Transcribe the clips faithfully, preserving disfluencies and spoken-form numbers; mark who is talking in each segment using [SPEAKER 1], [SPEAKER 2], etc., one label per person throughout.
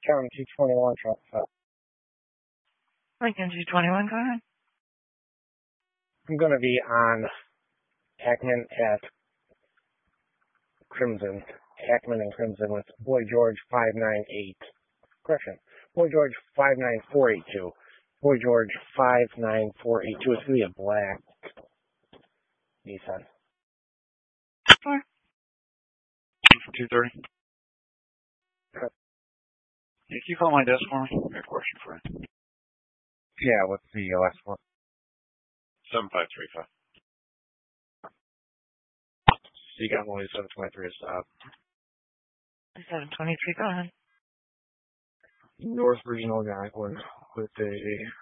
[SPEAKER 1] Sean two twenty-one, truck stop.
[SPEAKER 2] Lincoln two twenty-one, go ahead.
[SPEAKER 1] I'm going to be on Hackman at Crimson. Hackman and Crimson with Boy George five nine eight. Correction. Boy George five nine four eight two. Boy George five nine four eight two. It's going to be a black Nissan.
[SPEAKER 2] Four.
[SPEAKER 3] two thirty.
[SPEAKER 1] Okay.
[SPEAKER 3] Can you call my desk for me? I got a question for you.
[SPEAKER 1] Yeah, what's the last one?
[SPEAKER 3] seven five three five.
[SPEAKER 1] So you got only seven twenty-three to stop.
[SPEAKER 2] seven twenty-three, go ahead.
[SPEAKER 1] North Virginia Algonquin with a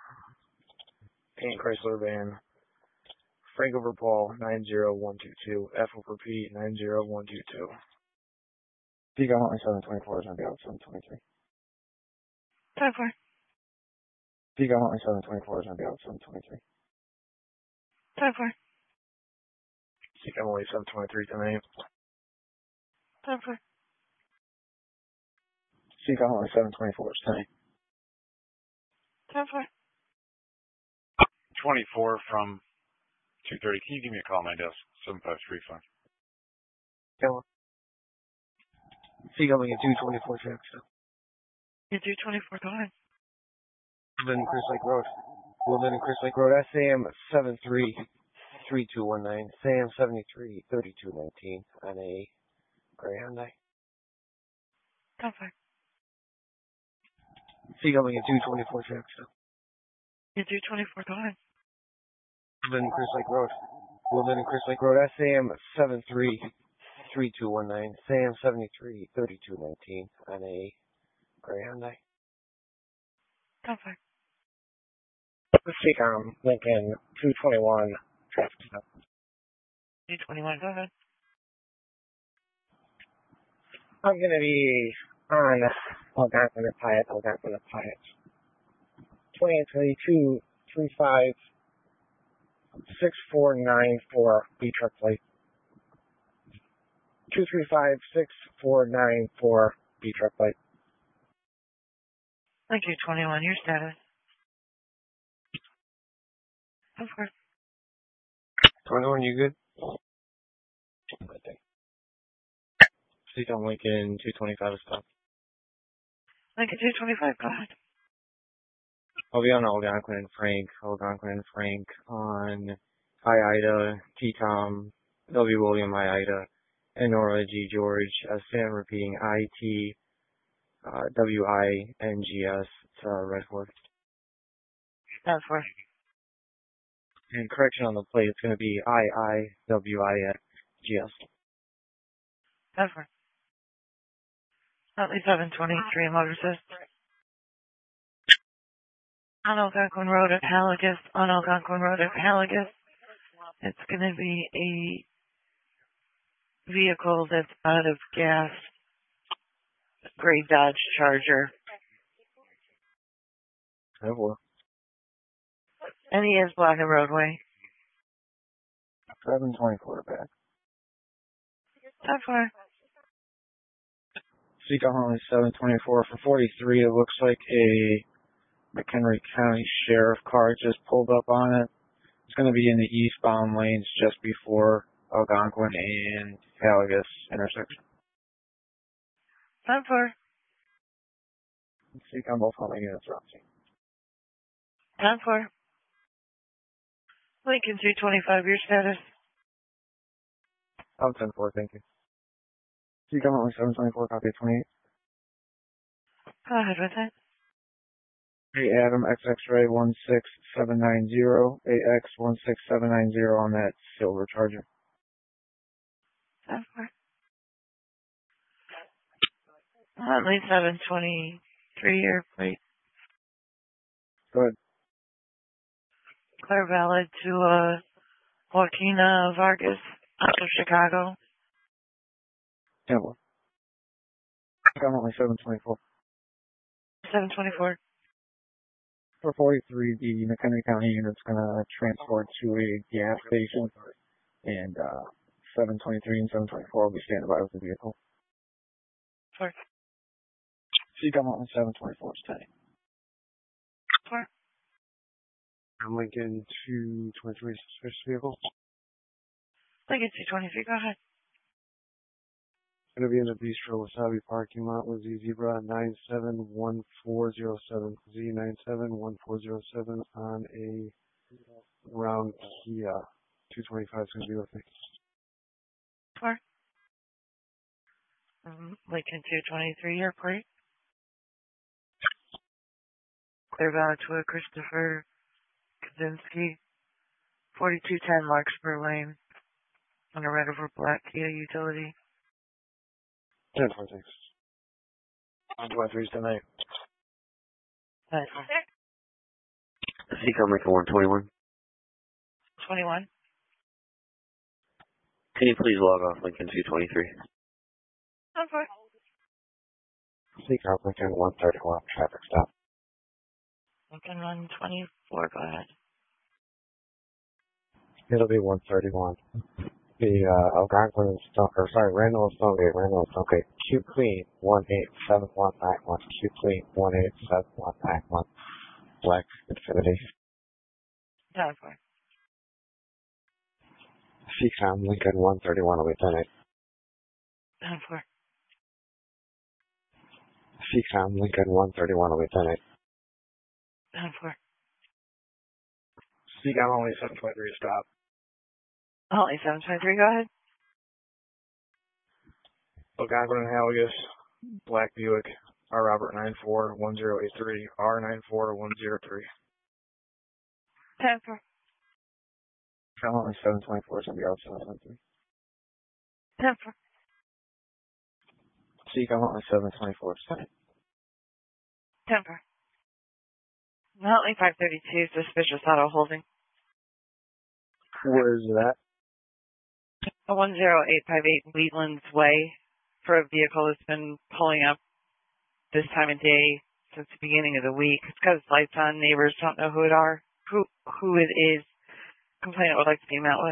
[SPEAKER 1] Paint Chrysler van. Frank over Paul, nine zero one two two. F over P, nine zero one two two. So you got only seven twenty-four, is going to be out seven twenty-three.
[SPEAKER 2] Five four.
[SPEAKER 1] So you got only seven twenty-four, is going to be out seven twenty-three.
[SPEAKER 2] Five four.
[SPEAKER 1] So you got only seven twenty-three tonight.
[SPEAKER 2] Five four.
[SPEAKER 1] So you got only seven twenty-four tonight.
[SPEAKER 2] Five four.
[SPEAKER 3] twenty-four from two thirty. Can you give me a call on my desk? seven five three five.
[SPEAKER 1] Yeah. So you got only a two twenty-four check, so.
[SPEAKER 2] You do twenty-four, go ahead.
[SPEAKER 1] Linden Chris Lake Road. Linden Chris Lake Road, S A M seven three three two one nine, Sam seventy-three thirty-two nineteen on a gray Hyundai.
[SPEAKER 2] Five four.
[SPEAKER 1] So you got only a two twenty-four check, so.
[SPEAKER 2] You do twenty-four, go ahead.
[SPEAKER 1] Linden Chris Lake Road. Linden Chris Lake Road, S A M seven three three two one nine, Sam seventy-three thirty-two nineteen on a gray Hyundai.
[SPEAKER 2] Five four.
[SPEAKER 1] Let's take um Lincoln two twenty-one traffic stop.
[SPEAKER 2] two twenty-one, go ahead.
[SPEAKER 1] I'm going to be on Algonquin and Pyatt, Algonquin and Pyatt. twenty-eight twenty-two three five six four nine four B truck plate. two three five six four nine four B truck plate.
[SPEAKER 2] Thank you, twenty-one, your status. Of course.
[SPEAKER 1] twenty-one, you good? Good thing. Please on Lincoln two twenty-five to stop.
[SPEAKER 2] Lincoln two twenty-five, go ahead.
[SPEAKER 1] I'll be on Algonquin and Frank, Algonquin and Frank on I Ida, T Tom, W William I Ida, and Nora G George. Uh, Sam repeating I T, uh, W I N G S, it's uh, Redwood.
[SPEAKER 2] Five four.
[SPEAKER 1] And correction on the plate, it's going to be I I W I N G S.
[SPEAKER 2] Five four. Huntley seven twenty-three, motor assist. On Algonquin Road at Haligus, on Algonquin Road at Haligus. It's going to be a vehicle that's out of gas. Gray Dodge Charger.
[SPEAKER 1] Redwood.
[SPEAKER 2] And he is blocking roadway.
[SPEAKER 1] seven twenty-four back.
[SPEAKER 2] Five four.
[SPEAKER 1] Seek only seven twenty-four for forty-three. It looks like a McHenry County Sheriff car just pulled up on it. It's going to be in the eastbound lanes just before Algonquin and Haligus intersection.
[SPEAKER 2] Five four.
[SPEAKER 1] Seek on both only units around.
[SPEAKER 2] Five four. Lincoln two twenty-five, your status.
[SPEAKER 1] I'm ten four, thank you. Seek only seven twenty-four, copy twenty-eight.
[SPEAKER 2] Go ahead with it.
[SPEAKER 1] Hey Adam, X X-ray one six seven nine zero, A X one six seven nine zero on that silver Charger.
[SPEAKER 2] Five four. Huntley seven twenty-three, your plate.
[SPEAKER 1] Go ahead.
[SPEAKER 2] Clear valid to uh, Joaquina Vargas out of Chicago.
[SPEAKER 1] Yeah, well. I'm only seven twenty-four.
[SPEAKER 2] seven twenty-four.
[SPEAKER 1] For forty-three, the McHenry County unit's going to transport to a gas station, and uh, seven twenty-three and seven twenty-four will be standing by with the vehicle.
[SPEAKER 2] Four.
[SPEAKER 1] Seacom Huntley seven twenty-four, steady.
[SPEAKER 2] Four.
[SPEAKER 1] I'm Lincoln two twenty-three, suspicious vehicle.
[SPEAKER 2] Lincoln two twenty-three, go ahead.
[SPEAKER 1] Going to be in the Bistro Wasabi parking lot with Z Zebra nine seven one four zero seven. Z nine seven one four zero seven on a round Kia. two twenty-five is going to be with me.
[SPEAKER 2] Four. Um, Lincoln two twenty-three, airport. Clear Valley to a Christopher Kaczynski, forty-two ten Larkspur Lane, on a red over black Kia utility.
[SPEAKER 1] ten twenty-six. one twenty-three is tonight.
[SPEAKER 2] Nice.
[SPEAKER 4] Seacom Lincoln one twenty-one.
[SPEAKER 2] twenty-one.
[SPEAKER 4] Can you please log off Lincoln two twenty-three?
[SPEAKER 2] On four.
[SPEAKER 1] Seacom Lincoln one thirty-one, traffic stop.
[SPEAKER 2] Lincoln one twenty-four, go ahead.
[SPEAKER 1] It'll be one thirty-one. The uh, Algonquin Stone, or sorry, Randall Stonegate, Randall Stonegate, Q Clean one eight seven one nine one, Q Clean one eight seven one nine one, Black Infinity.
[SPEAKER 2] Down four.
[SPEAKER 1] Seacom Lincoln one thirty-one, Lieutenant.
[SPEAKER 2] Down four.
[SPEAKER 1] Seacom Lincoln one thirty-one, Lieutenant.
[SPEAKER 2] Down four.
[SPEAKER 1] Seacom only seven twenty-three, stop.
[SPEAKER 2] Holly seven twenty-three, go ahead.
[SPEAKER 1] Algonquin and Haligus, Black Buick, R Robert nine four one zero eight three, R nine four one zero three.
[SPEAKER 2] Ten four.
[SPEAKER 1] Seacom only seven twenty-four, is going to be out seven twenty-three.
[SPEAKER 2] Ten four.
[SPEAKER 1] Seacom only seven twenty-four, steady.
[SPEAKER 2] Ten four. Huntley five thirty-two, suspicious auto holding.
[SPEAKER 1] Where is that?
[SPEAKER 2] one zero eight five eight Wheatlands Way for a vehicle that's been pulling up this time of day since the beginning of the week. It's got its lights on. Neighbors don't know who it are, who who it is. Complainant would like to be met with.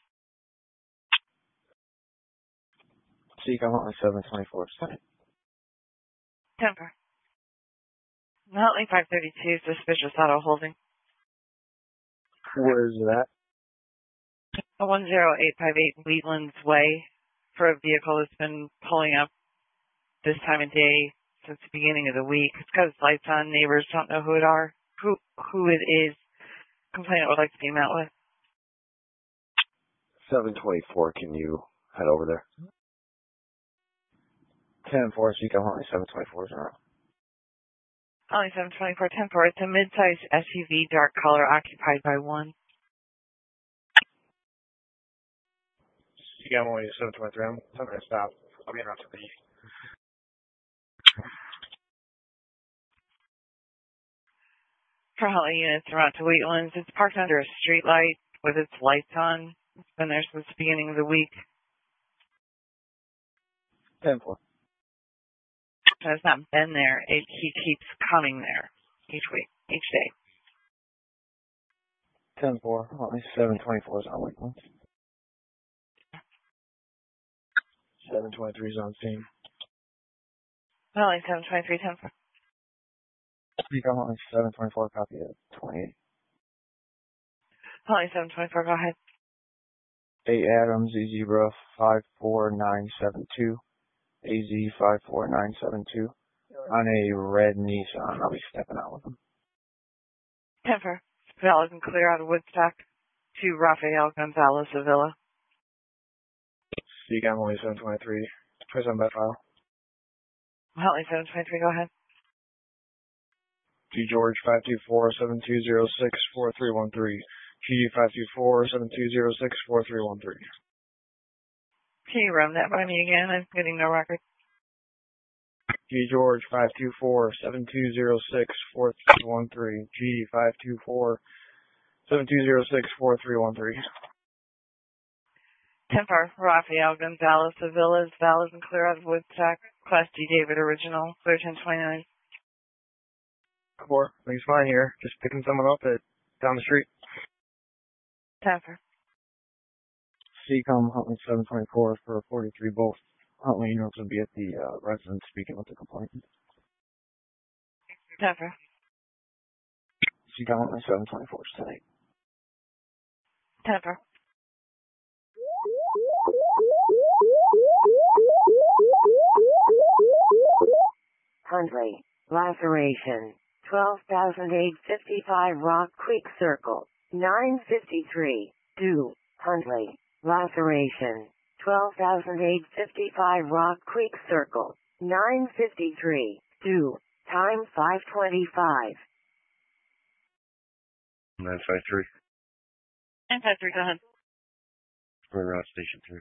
[SPEAKER 1] Seacom only seven twenty-four, steady.
[SPEAKER 2] Ten four. Huntley five thirty-two, suspicious auto holding.
[SPEAKER 1] Where is that?
[SPEAKER 2] one zero eight five eight Wheatlands Way for a vehicle that's been pulling up this time of day since the beginning of the week. It's got its lights on. Neighbors don't know who it are, who who it is. Complainant would like to be met with.
[SPEAKER 4] seven twenty-four, can you head over there?
[SPEAKER 1] ten four, Seacom only seven twenty-four is in a row.
[SPEAKER 2] Only seven twenty-four, ten four. It's a mid-sized S U V, dark color, occupied by one.
[SPEAKER 1] Seacom only seven twenty-three, I'm not going to stop. I'll be interrupted the heat.
[SPEAKER 2] For Huntley units around to Wheatlands, it's parked under a street light with its lights on. It's been there since the beginning of the week.
[SPEAKER 1] ten four.
[SPEAKER 2] And it's not been there. It, he keeps coming there each week, each day.
[SPEAKER 1] ten four, only seven twenty-four is on Lakeland. seven twenty-three is on scene.
[SPEAKER 2] Huntley seven twenty-three, ten four.
[SPEAKER 1] Seacom only seven twenty-four, copy of twenty-eight.
[SPEAKER 2] Huntley seven twenty-four, go ahead.
[SPEAKER 1] eight Adams, Z Zebra five four nine seven two. A Z five four nine seven two. On a red Nissan, I'll be stepping out with them.
[SPEAKER 2] ten four. Valid and clear out of Woodstock to Rafael Gonzalez Avila.
[SPEAKER 1] Seacom only seven twenty-three. Press on that file.
[SPEAKER 2] Huntley seven twenty-three, go ahead.
[SPEAKER 1] G George five two four seven two zero six four three one three. G five two four seven two zero six four three one three.
[SPEAKER 2] Can you run that by me again? I'm getting no record.
[SPEAKER 1] G George five two four seven two zero six four three one three. G five two four seven two zero six four three one three.
[SPEAKER 2] ten four. Rafael Gonzalez Avila is valid and clear out of Woodstock. Class D David original. Clear ten twenty-nine.
[SPEAKER 1] four. Everything's fine here. Just picking someone up at down the street.
[SPEAKER 2] ten four.
[SPEAKER 1] Seacom Huntley seven twenty-four for forty-three both. Huntley units will be at the uh, residence speaking with the complainant.
[SPEAKER 2] Pepper.
[SPEAKER 1] C COM seven twenty-four tonight.
[SPEAKER 2] Pepper.
[SPEAKER 5] Huntley, laceration, twelve thousand eight hundred fifty-five Rock Creek Circle, nine fifty-three, due, Huntley, laceration, twelve thousand eight hundred fifty-five Rock Creek Circle, nine fifty-three, due, time five twenty-five.
[SPEAKER 4] nine five three.
[SPEAKER 2] nine five three, go ahead.
[SPEAKER 4] We're around station three.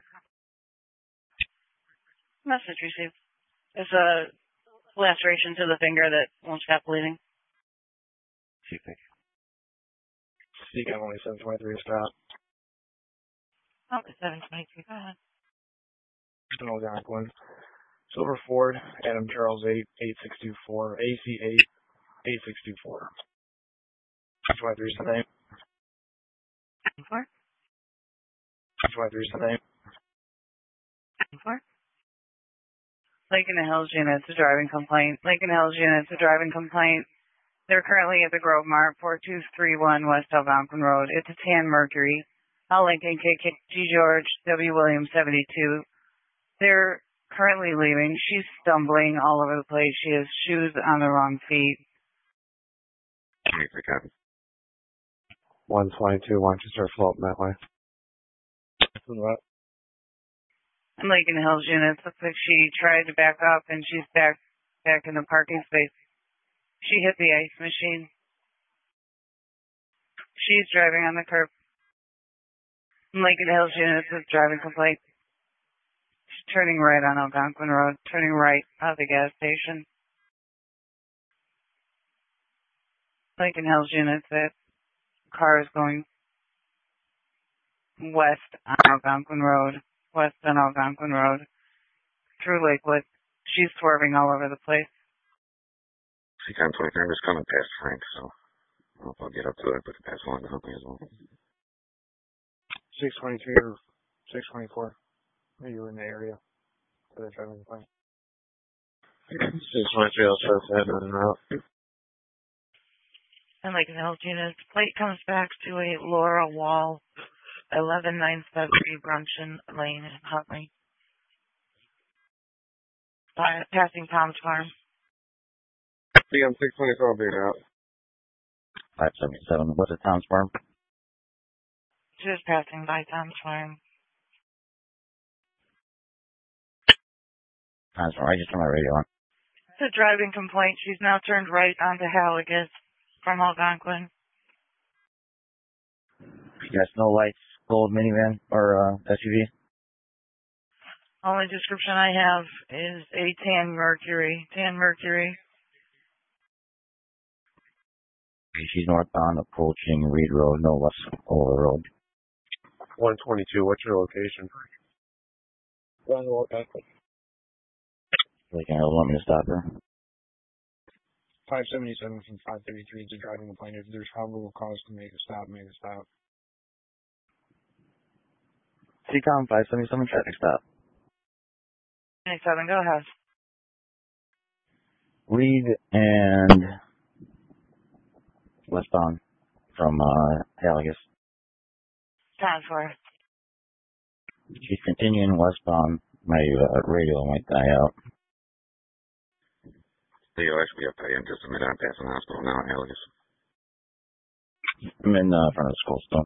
[SPEAKER 2] Message received. There's a laceration to the finger that won't stop bleeding.
[SPEAKER 4] See, thank you.
[SPEAKER 1] C COM only seven twenty-three, stop.
[SPEAKER 2] Oh, seven twenty-three, go ahead.
[SPEAKER 1] Algonquin. Silver Ford, Adam Charles eight, eight six two four, A C eight, eight six two four. twenty-three is the name.
[SPEAKER 2] Four.
[SPEAKER 1] twenty-three is the name.
[SPEAKER 2] Four. Lincoln Hills units, a driving complaint. Lincoln Hills units, a driving complaint. They're currently at the Grove Mart, four two three one West Algonquin Road. It's a tan Mercury. L Lincoln, K K G George, W Williams seventy-two. They're currently leaving. She's stumbling all over the place. She has shoes on the wrong feet.
[SPEAKER 4] twenty-three copy.
[SPEAKER 1] one twenty-two, why don't you start floating that way? What?
[SPEAKER 2] And Lincoln Hills units, looks like she tried to back up and she's back back in the parking space. She hit the ice machine. She's driving on the curb. And Lincoln Hills units is driving complaint. She's turning right on Algonquin Road, turning right out of the gas station. Lincoln Hills units, that car is going west on Algonquin Road. West on Algonquin Road, through Lakewood. She's swerving all over the place.
[SPEAKER 4] C COM twenty-three, I'm just coming past Frank, so I don't know if I'll get up to it, but pass along to Huntley as well.
[SPEAKER 1] six twenty-three or six twenty-four. Are you in the area for the driving complaint? six twenty-three, I'll start heading in and out.
[SPEAKER 2] And Lincoln Hills units, plate comes back to a Laura Wall, eleven nine seventy Brunson Lane in Huntley. By, passing Tom's Farm.
[SPEAKER 1] C COM six twenty-four, I'll be out.
[SPEAKER 6] five seventy-seven, what's it, Tom's Farm?
[SPEAKER 2] Just passing by Tom's Farm.
[SPEAKER 6] Tom's Farm, I just turned my radio on.
[SPEAKER 2] It's a driving complaint. She's now turned right onto Halligus from Algonquin.
[SPEAKER 6] Yes, no lights, gold minivan, or uh, S U V?
[SPEAKER 2] Only description I have is a tan Mercury. Tan Mercury.
[SPEAKER 6] She's northbound approaching Reed Road, no West Over Road.
[SPEAKER 1] one twenty-two, what's your location? One Algonquin.
[SPEAKER 6] They can want me to stop her.
[SPEAKER 1] five seventy-seven from five thirty-three is a driving complaint. If there's probable cause to make a stop, make a stop.
[SPEAKER 6] C COM five seventy-seven, traffic stop.
[SPEAKER 2] twenty-seven, go ahead.
[SPEAKER 6] Reed and westbound from uh, Halligus.
[SPEAKER 2] Time for it.
[SPEAKER 6] She's continuing westbound. My uh, radio might die out.
[SPEAKER 4] Hey, you'll actually be up there in just a minute. I'm passing the hospital now in Halligus.
[SPEAKER 6] I'm in uh, front of the school still.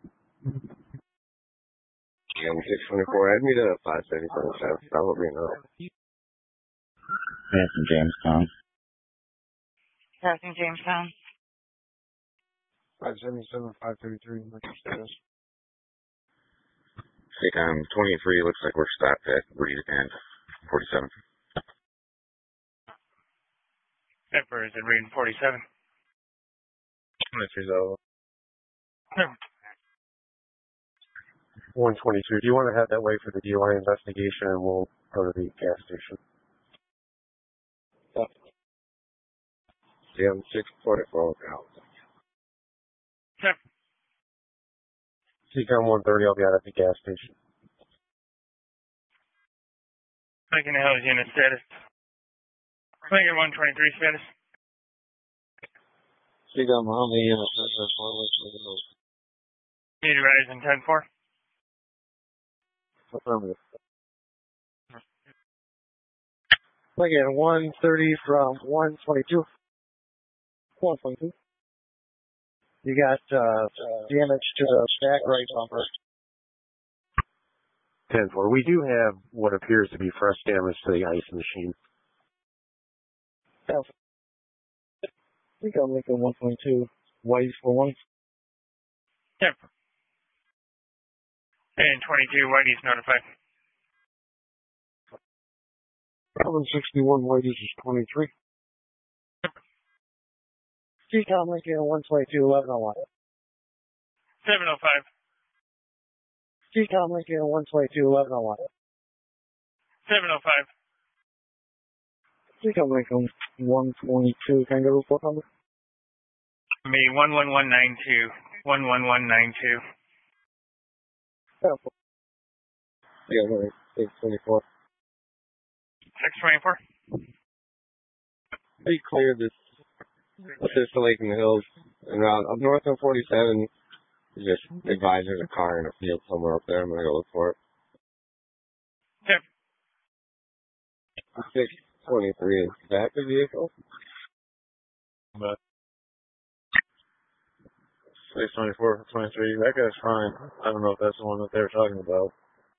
[SPEAKER 4] C COM six twenty-four, add me to five seventy-seven south. That will be enough.
[SPEAKER 6] Passing Jamestown.
[SPEAKER 2] Passing Jamestown.
[SPEAKER 1] five seventy-seven, five thirty-three, what's your status?
[SPEAKER 4] C COM twenty-three, looks like we're stopped at Reed and forty-seven.
[SPEAKER 3] Pepper is at Reed and forty-seven.
[SPEAKER 1] twenty-three's over. one twenty-two, do you want to head that way for the D U I investigation and we'll go to the gas station? Yeah. C COM six forty-four, out. C COM one thirty, I'll be out at the gas station.
[SPEAKER 3] Lincoln Hills unit status. Lincoln one twenty-three status.
[SPEAKER 1] Speak on Molly and a Cessna forward to the boat.
[SPEAKER 7] Need Horizon ten four.
[SPEAKER 1] Affirmative. Again, one thirty from one twenty-two. one twenty-two. You got uh, damage to the back right bumper.
[SPEAKER 8] ten four. We do have what appears to be fresh damage to the ice machine.
[SPEAKER 1] I think I'm making one twenty-two. White for one.
[SPEAKER 7] ten four. And twenty-two, Whitey's notified.
[SPEAKER 1] seven sixty-one, Whitey's is twenty-three. T-Com Lincoln one twenty-two, eleven oh one.
[SPEAKER 7] seven oh five.
[SPEAKER 1] T-Com Lincoln one twenty-two, eleven oh one.
[SPEAKER 7] seven oh five.
[SPEAKER 1] T-Com Lincoln one twenty-two, can I go report number?
[SPEAKER 7] Me, one one one nine two. one one one nine two.
[SPEAKER 1] Oh. Yeah, no, six twenty-four.
[SPEAKER 7] six twenty-four.
[SPEAKER 1] They cleared this assist the lake in the hills. And uh, up north on forty-seven, just advise there's a car in a field somewhere up there. I'm going to go look for it.
[SPEAKER 7] Yep.
[SPEAKER 1] six twenty-three is back the vehicle.
[SPEAKER 3] But six twenty-four, twenty-three, that guy's fine. I don't know if that's the one that they were talking about.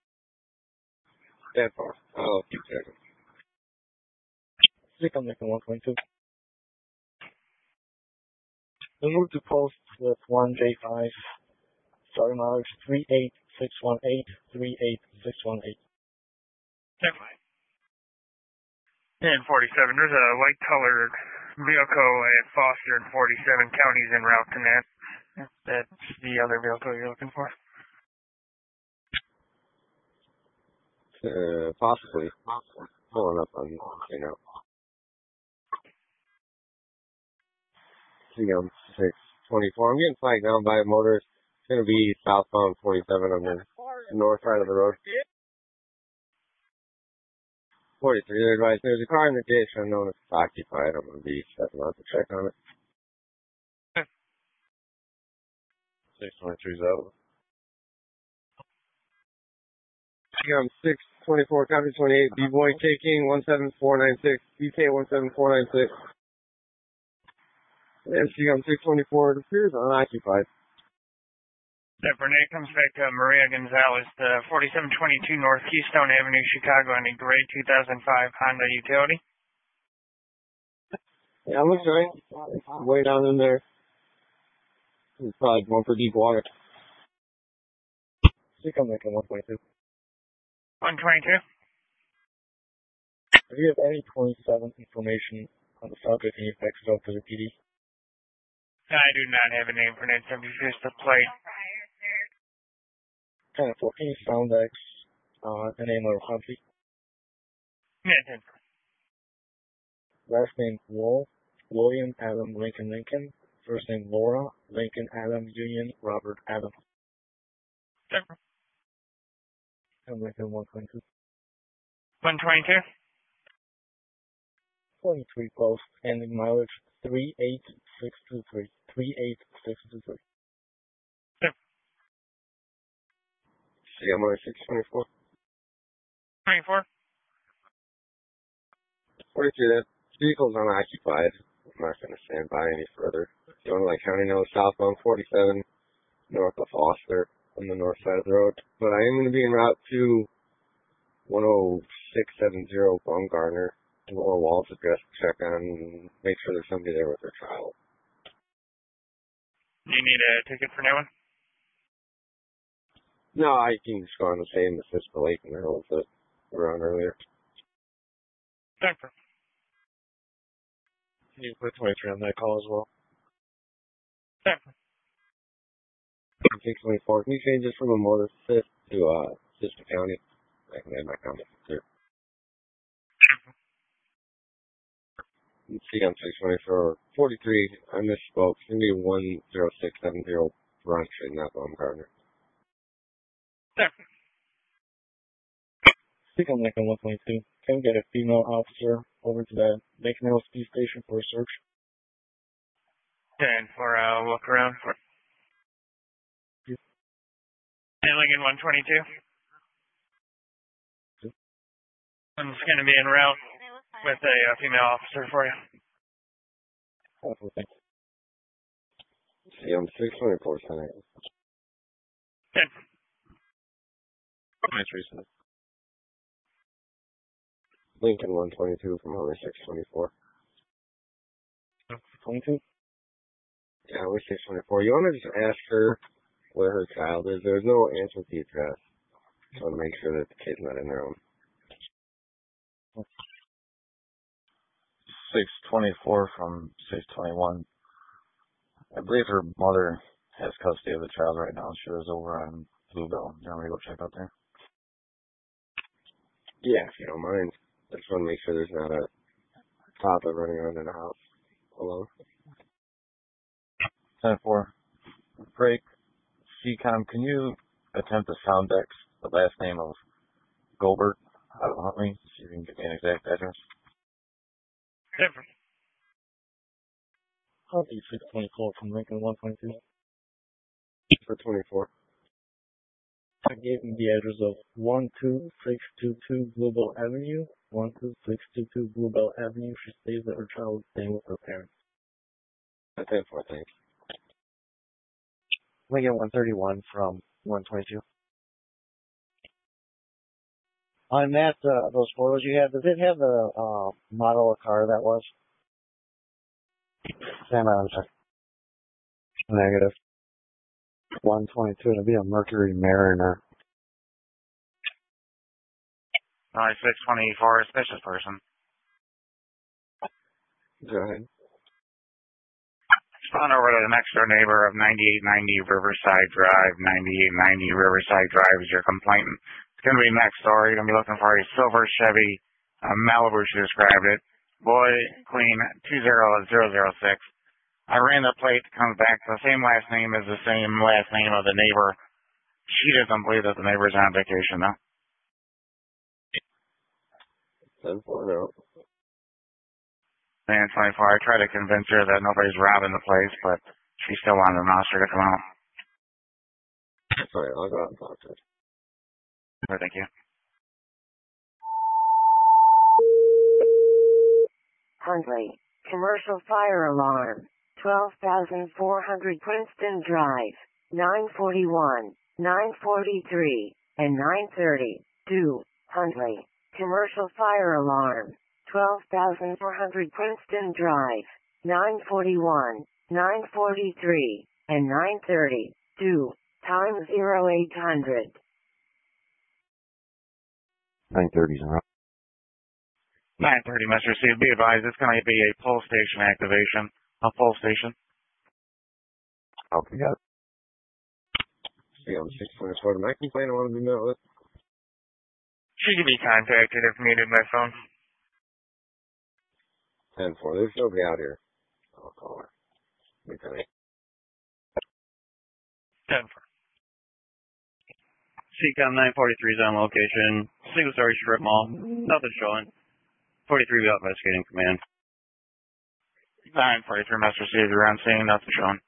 [SPEAKER 1] That far. I'll keep checking. I think I'm making one twenty-two. We move to post with one J five. Starting mileage three eight six one eight, three eight six one eight.
[SPEAKER 7] Yep. And forty-seven, there's a white colored vehicle at Foster and forty-seven counties en route to that. That's the other vehicle you're looking for.
[SPEAKER 1] Uh, possibly. Pulling up on, you know. I'm six twenty-four. I'm getting flagged down by a motorist. It's going to be southbound forty-seven on the north side of the road. forty-three, they're advised there's a car in the ditch unknown if it's occupied. I'm going to be stepping out to check on it.
[SPEAKER 3] six twenty-three's out.
[SPEAKER 1] I'm six twenty-four, copy twenty-eight, B-Boy taking one seven four nine six, B K one seven four nine six. And I'm six twenty-four, it appears unoccupied.
[SPEAKER 7] That Renee comes back to Maria Gonzalez, the forty-seven twenty-two North Keystone Avenue, Chicago, on a gray two thousand five Honda Utility.
[SPEAKER 1] Yeah, I'm looking right. Way down in there. It's probably going for deep water. I think I'm making one twenty-two.
[SPEAKER 7] one twenty-two.
[SPEAKER 1] If you have any twenty-seven information on the subject, can you fax it out to the P D?
[SPEAKER 7] I do not have a name for that subject, just a plate.
[SPEAKER 1] Kind of for any sound X, uh, the name of Huntley.
[SPEAKER 7] Yeah,
[SPEAKER 1] Last name Wall, William Adam Lincoln Lincoln. First name Laura, Lincoln Adam Union Robert Adam. I'm Lincoln one twenty-two.
[SPEAKER 7] one twenty-two.
[SPEAKER 1] twenty-three post, ending mileage three eight six two three. three eight six two three.
[SPEAKER 7] Yep.
[SPEAKER 1] See, I'm on six twenty-four.
[SPEAKER 7] twenty-four.
[SPEAKER 1] forty-three, that vehicle's unoccupied. I'm not going to stand by any further. Going to Lake County now, southbound forty-seven, north of Foster, on the north side of the road. But I am going to be en route to one oh six seven zero Baumgartner. Do a little Walls address check on, make sure there's somebody there with their child.
[SPEAKER 7] You need a ticket for that one?
[SPEAKER 1] No, I can just go on the same assist the lake and the hills that were on earlier.
[SPEAKER 7] Denver.
[SPEAKER 3] You can put twenty-three on that call as well.
[SPEAKER 7] Denver.
[SPEAKER 1] six twenty-four. Can you change this from a motor assist to uh, Sister County? I can add my comment here. See, I'm six twenty-four. forty-three, I misspoke. It's going to be one oh six seven zero brunch in that Baumgartner.
[SPEAKER 7] Denver.
[SPEAKER 1] I think I'm making one twenty-two. Can we get a female officer over to the Lake Middle Speed Station for a search?
[SPEAKER 7] ten for a look around for. And Lincoln one twenty-two. I'm just going to be en route with a uh, female officer for you.
[SPEAKER 1] See, I'm six twenty-four tonight.
[SPEAKER 7] ten.
[SPEAKER 8] Nice recent.
[SPEAKER 1] Lincoln one twenty-two from Homer six twenty-four. twenty-two? Yeah, we're six twenty-four. You want to just ask her where her child is? There's no answer to the address. So I want to make sure that the kid's not in their own.
[SPEAKER 6] six twenty-four from six twenty-one. I believe her mother has custody of the child right now. She was over on Bluebell. Do you want me to go check out there?
[SPEAKER 1] Yeah, if you don't mind. I just want to make sure there's not a toddler running around in the house alone.
[SPEAKER 6] ten four. Break. C COM, can you attempt to sound X the last name of Goldberg out of Huntley? See if you can get me an exact address.
[SPEAKER 7] Different.
[SPEAKER 1] Huntley six twenty-four from Lincoln one twenty-two. For twenty-four. I gave him the address of one two six two two Bluebell Avenue. one two six two two Bluebell Avenue. She stays that her child is staying with her parents. That's it for thanks. Lincoln one thirty-one from one twenty-two. On that, uh, those photos you have, does it have the uh, model of car that was? Sam, I'm sorry. Negative. one twenty-two, it'll be a Mercury Mariner.
[SPEAKER 3] Alright, six twenty-four, suspicious person.
[SPEAKER 1] Go ahead.
[SPEAKER 3] On over to the next door neighbor of ninety-eight ninety Riverside Drive. ninety-eight ninety Riverside Drive is your complainant. It's going to be next door. You're going to be looking for a silver Chevy uh, Malibu, she described it. Boy, clean, two zero zero zero six. I ran the plate, comes back. The same last name as the same last name of the neighbor. She doesn't believe that the neighbor's on vacation, though.
[SPEAKER 1] ten four, no.
[SPEAKER 3] And twenty-four, I tried to convince her that nobody's robbing the place, but she still wanted an officer to come out.
[SPEAKER 1] Sorry, I'll go out and talk to her.
[SPEAKER 3] Oh, thank you.
[SPEAKER 5] Huntley, commercial fire alarm, twelve thousand four hundred Princeton Drive, nine forty-one, nine forty-three, and nine thirty. Do, Huntley, commercial fire alarm, twelve thousand four hundred Princeton Drive, nine forty-one, nine forty-three, and nine thirty. Do, time zero eight hundred.
[SPEAKER 4] nine thirty's in
[SPEAKER 3] nine thirty, Mister C. Be advised, it's going to be a pull station activation. A pull station.
[SPEAKER 4] Okay, got it.
[SPEAKER 1] See, I'm six twenty-four. Am I complaining I want to be met with?
[SPEAKER 7] She can be contacted if needed by phone.
[SPEAKER 1] ten four. There's nobody out here. I'll call her. Wait till I...
[SPEAKER 7] ten four.
[SPEAKER 9] C COM nine forty-three is on location. Single story strip mall. Nothing showing. forty-three out investigating command.
[SPEAKER 3] nine forty-three, Mister C. If you're on scene, nothing showing.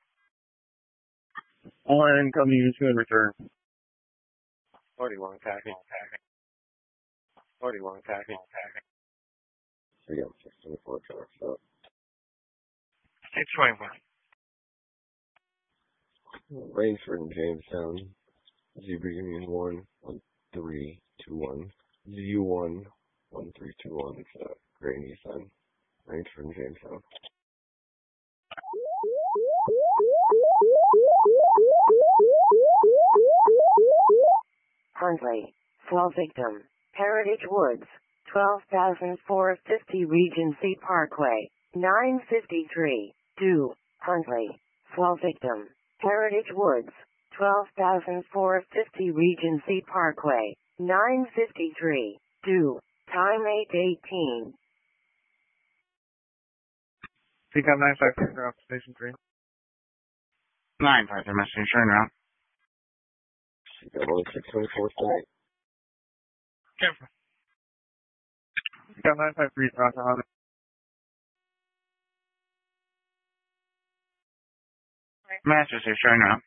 [SPEAKER 9] All incoming units to return.
[SPEAKER 1] forty-one, copy. forty-one, copy. See, I'm six twenty-four trucks up.
[SPEAKER 7] six twenty-four.
[SPEAKER 1] Rainsford and Jamestown. Zebra Union one, one, three, two, one. Z U one, one, three, two, one. It's a gray Nissan. Rainsford and Jamestown.
[SPEAKER 5] Huntley, fall victim, Heritage Woods, twelve thousand four hundred fifty Regency Parkway, nine fifty-three. Do, Huntley, fall victim, Heritage Woods, twelve thousand four hundred fifty Regency Parkway, nine fifty-three. Do, time eight eighteen.
[SPEAKER 7] C COM nine five three, off station three.
[SPEAKER 3] nine five three, Mister C. Turn around.
[SPEAKER 1] See, I'm only six twenty-four tonight.
[SPEAKER 7] Careful. C COM nine five three, Rock
[SPEAKER 3] Manchester showing up.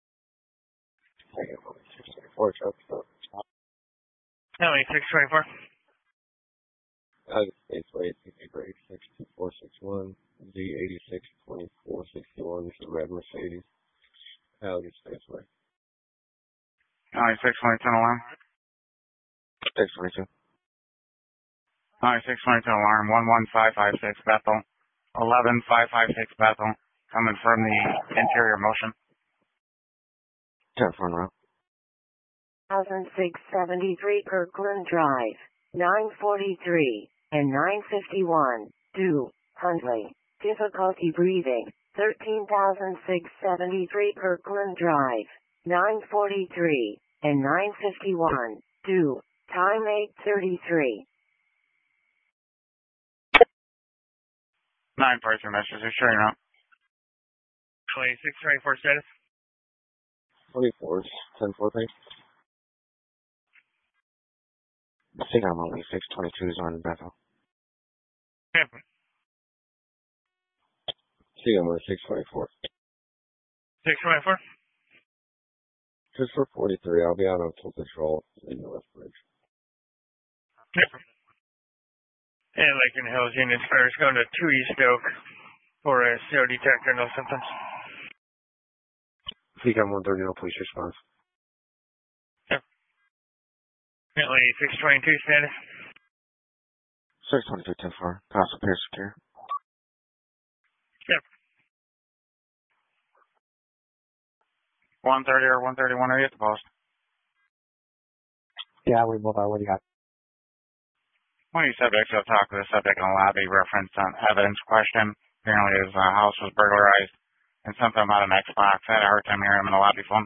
[SPEAKER 6] Four truck stop.
[SPEAKER 7] L A six twenty-four.
[SPEAKER 6] United States Way, eight six two four six one, Z eighty-six twenty-four sixty-one, this is red Mercedes. United States Way.
[SPEAKER 3] L A six twenty-two alarm.
[SPEAKER 6] six twenty-two.
[SPEAKER 3] L A six twenty-two alarm, one one five five six Bethel, eleven five five six Bethel, coming from the interior motion.
[SPEAKER 6] ten four route.
[SPEAKER 5] one thousand six hundred seventy-three Kirkland Drive, nine forty-three and nine fifty-one, due, Huntley. Difficulty breathing, thirteen thousand six hundred seventy-three Kirkland Drive, nine forty-three and nine fifty-one, due, time eight thirty-three.
[SPEAKER 3] nine forty-three Manchester showing up.
[SPEAKER 7] L A six twenty-four status.
[SPEAKER 6] twenty-four, ten four, thanks. I think I'm only six twenty-two is on Bethel.
[SPEAKER 7] Yeah.
[SPEAKER 6] I think I'm on six twenty-four.
[SPEAKER 7] six twenty-four.
[SPEAKER 6] Just for forty-three, I'll be out on full control in the West Bridge.
[SPEAKER 7] Yeah. And Lincoln Hills units first going to two East Oak for a C O detector, no symptoms.
[SPEAKER 8] C COM one thirty, no police response.
[SPEAKER 7] Yep. L A six twenty-two status.
[SPEAKER 6] six twenty-two, ten four. Pass appears secure.
[SPEAKER 7] Yep.
[SPEAKER 3] one thirty or one thirty-one, are you at the post?
[SPEAKER 8] Yeah, we both are. What do you got?
[SPEAKER 3] One of you subjects will talk to the subject in the lobby reference on evidence question. Apparently his uh, house was burglarized and something about an Xbox. I had a hard time hearing him in the lobby phone.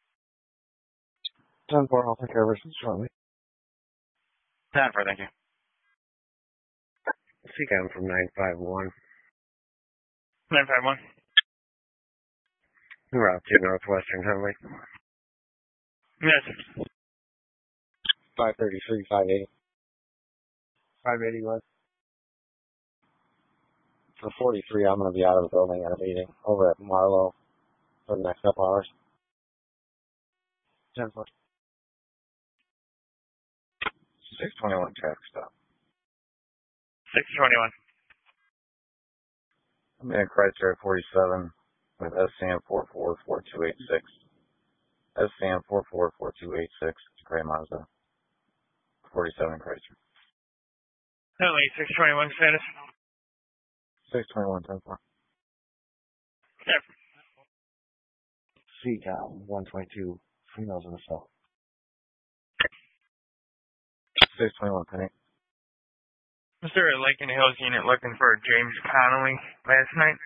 [SPEAKER 8] ten four, I'll take care of it shortly.
[SPEAKER 3] ten four, thank you.
[SPEAKER 6] C COM from nine five one.
[SPEAKER 7] nine five one.
[SPEAKER 6] Route two Northwestern Huntley.
[SPEAKER 7] Yes.
[SPEAKER 6] five thirty-three, five eighty.
[SPEAKER 8] five eighty-one.
[SPEAKER 6] For forty-three, I'm going to be out of the building at a meeting over at Marlowe for the next couple hours.
[SPEAKER 8] ten four.
[SPEAKER 6] six twenty-one track stop.
[SPEAKER 7] six twenty-one.
[SPEAKER 6] I'm in Chrysler at forty-seven with S C M four four four two eight six. S C M four four four two eight six. It's a gray Mazda. forty-seven Chrysler.
[SPEAKER 7] L A six twenty-one status.
[SPEAKER 6] six twenty-one, ten four.
[SPEAKER 7] Yep.
[SPEAKER 8] C COM one twenty-two, females in the cell.
[SPEAKER 6] six twenty-one, ten eight.
[SPEAKER 7] Was there a Lincoln Hills unit looking for James Connolly last night?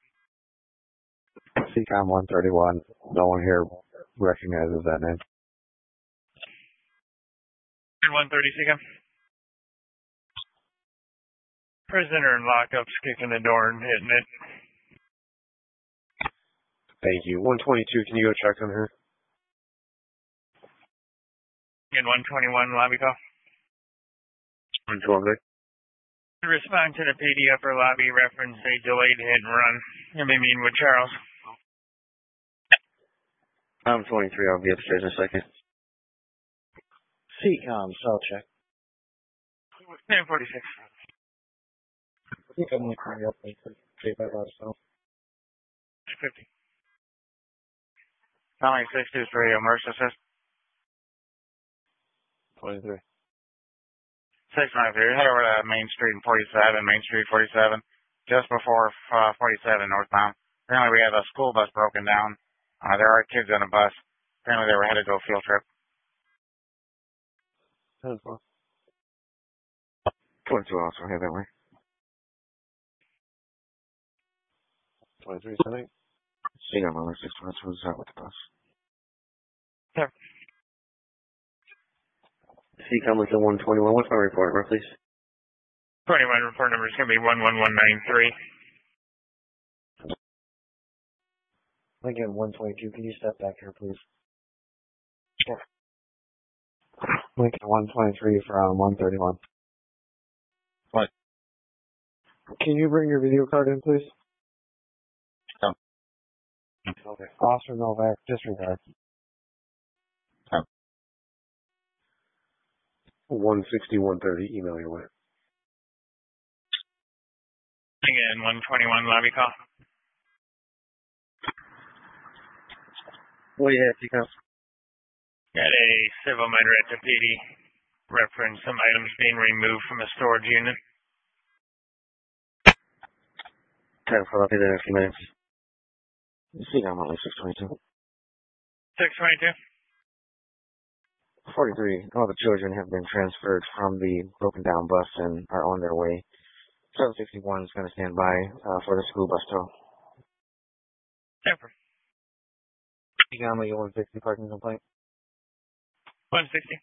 [SPEAKER 8] C COM one thirty-one, no one here recognizes that name.
[SPEAKER 7] one thirty C COM. Prisoner in lockup's kicking the door and hitting it.
[SPEAKER 8] Thank you. one twenty-two, can you go check on her?
[SPEAKER 7] In one twenty-one lobby call.
[SPEAKER 8] one twenty.
[SPEAKER 7] Respond to the P D upper lobby reference a delayed hit and run. You'll be meeting with Charles.
[SPEAKER 6] I'm twenty-three, I'll be upstairs in a second.
[SPEAKER 8] C COM, cell check.
[SPEAKER 7] nine forty-six.
[SPEAKER 8] I think I'm going to call you up and say that about myself.
[SPEAKER 7] fifty.
[SPEAKER 3] L A six two three, emergency assist.
[SPEAKER 8] twenty-three.
[SPEAKER 3] six ninety-three, head over to Main Street and forty-seven, Main Street forty-seven, just before uh, forty-seven northbound. Apparently we have a school bus broken down. Uh, there are kids on a bus. Apparently they were headed to a field trip.
[SPEAKER 8] ten four.
[SPEAKER 6] twenty-two also head that way.
[SPEAKER 8] twenty-three, seven eight.
[SPEAKER 6] C COM on six twenty-two is out with the bus.
[SPEAKER 7] Yep.
[SPEAKER 6] C COM with the one twenty-one, what's my report, bro, please?
[SPEAKER 7] twenty-one report number is going to be one one one nine three.
[SPEAKER 8] Lincoln one twenty-two, can you step back here, please? Sure. Lincoln one twenty-three from one thirty-one.
[SPEAKER 6] What?
[SPEAKER 8] Can you bring your video card in, please?
[SPEAKER 6] No.
[SPEAKER 8] Okay. Oscar Novak, disregard.
[SPEAKER 10] one sixty, one thirty, email your way.
[SPEAKER 7] Again, one twenty-one lobby call.
[SPEAKER 1] What do you have, T-Com?
[SPEAKER 7] Got a civil matter at the P D. Reference some items being removed from a storage unit.
[SPEAKER 1] ten four, I'll be there in a few minutes. C-Com, only six twenty-two.
[SPEAKER 7] six twenty-two.
[SPEAKER 1] forty-three, all the children have been transferred from the broken down bus and are on their way. seven sixty-one is going to stand by uh, for the school bus tow.
[SPEAKER 7] Temper.
[SPEAKER 1] C-Com, you one sixty parking complaint.
[SPEAKER 7] one sixty.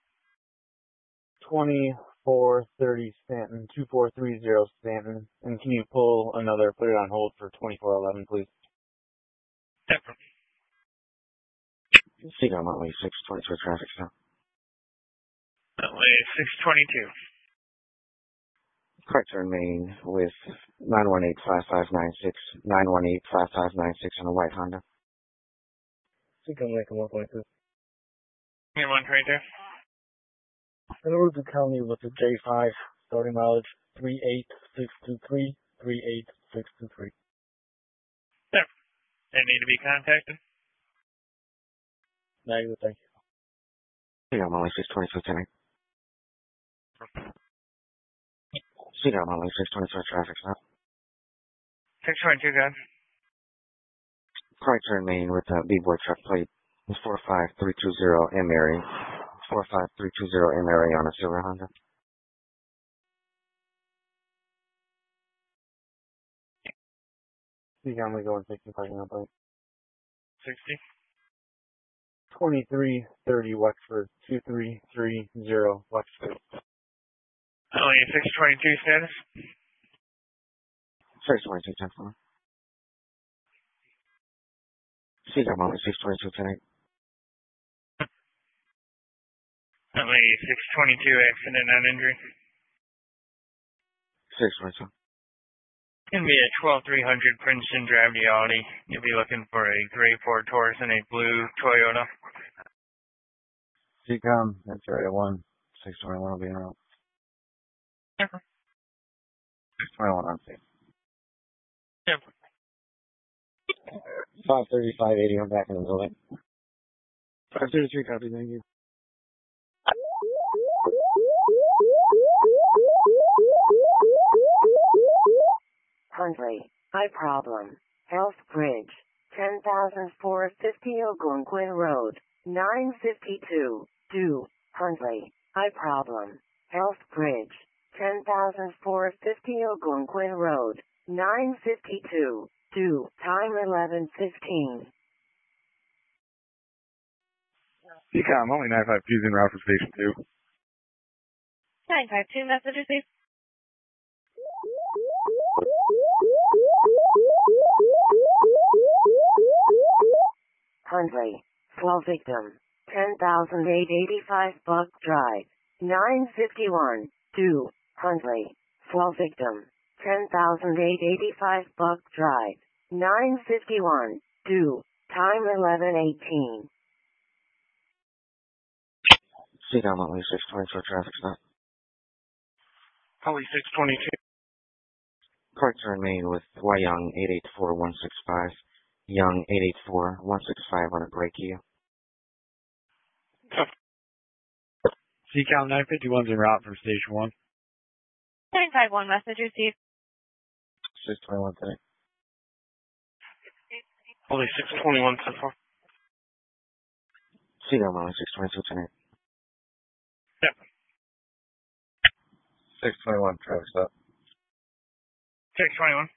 [SPEAKER 11] twenty-four thirty Stanton, two four three zero Stanton. And can you pull another, put it on hold for twenty-four eleven, please?
[SPEAKER 7] Temper.
[SPEAKER 1] C-Com, only six twenty-two traffic stop.
[SPEAKER 7] Only six twenty-two.
[SPEAKER 1] Correct turn main with nine one eight five five nine six, nine one eight five five nine six on a white Honda.
[SPEAKER 8] C-Com, Lincoln one point two.
[SPEAKER 7] And one twenty-two.
[SPEAKER 11] In order to county with the J five, starting mileage three eight six two three, three eight six two three.
[SPEAKER 7] Temper. They need to be contacted.
[SPEAKER 11] Negative, thank you.
[SPEAKER 1] C-Com, only six twenty-two tonight. C-Com, only six twenty-two traffic stop.
[SPEAKER 7] six twenty-two, go ahead.
[SPEAKER 1] Correct turn main with a B-boy truck plate. four five three two zero M area. four five three two zero M area on a silver Honda.
[SPEAKER 11] C-Com, we go and sixty parking complaint.
[SPEAKER 7] sixty.
[SPEAKER 11] twenty-three thirty Wexford, two three three zero Wexford.
[SPEAKER 7] Only six twenty-two status.
[SPEAKER 1] six twenty-two ten four. C-Com, only six twenty-two tonight.
[SPEAKER 7] Only six twenty-two accident and injury.
[SPEAKER 1] six twenty-two.
[SPEAKER 7] Gonna be a twelve three hundred Princeton Drive to Audi. You'll be looking for a gray Ford Taurus and a blue Toyota.
[SPEAKER 6] C-Com, that's right at one. six twenty-one will be in route.
[SPEAKER 7] Yep.
[SPEAKER 6] six twenty-one on safe.
[SPEAKER 7] Yep.
[SPEAKER 1] five thirty, five eighty, I'm back in the building. five thirty-three, copy, thank you.
[SPEAKER 5] Hundley, high problem. Health Bridge, ten thousand four hundred fifty Algonquin Road, nine fifty-two, due, Hundley, high problem. Health Bridge, ten thousand four hundred fifty Algonquin Road, nine fifty-two, due, time eleven fifteen.
[SPEAKER 12] C-Com, only nine five two is en route for station two.
[SPEAKER 2] nine five two, messages, please.
[SPEAKER 5] Hundley, swell victim, ten thousand eight hundred eighty-five Buck Drive, nine fifty-one, due, Hundley, swell victim, ten thousand eight hundred eighty-five Buck Drive, nine fifty-one, due, time eleven eighteen.
[SPEAKER 1] C-Com, only six twenty-two traffic stop.
[SPEAKER 7] Only six twenty-two.
[SPEAKER 1] Correct turn main with Y Young eight eight four one six five. Young eight eight four one six five on a gray Kia.
[SPEAKER 12] C-Com, nine fifty-one is en route for station one.
[SPEAKER 2] nine five one, message received.
[SPEAKER 6] six twenty-one today.
[SPEAKER 7] Only six twenty-one so far.
[SPEAKER 1] C-Com, only six twenty-two tonight.
[SPEAKER 7] Yep.
[SPEAKER 6] six twenty-one traffic stop.
[SPEAKER 7] six twenty-one.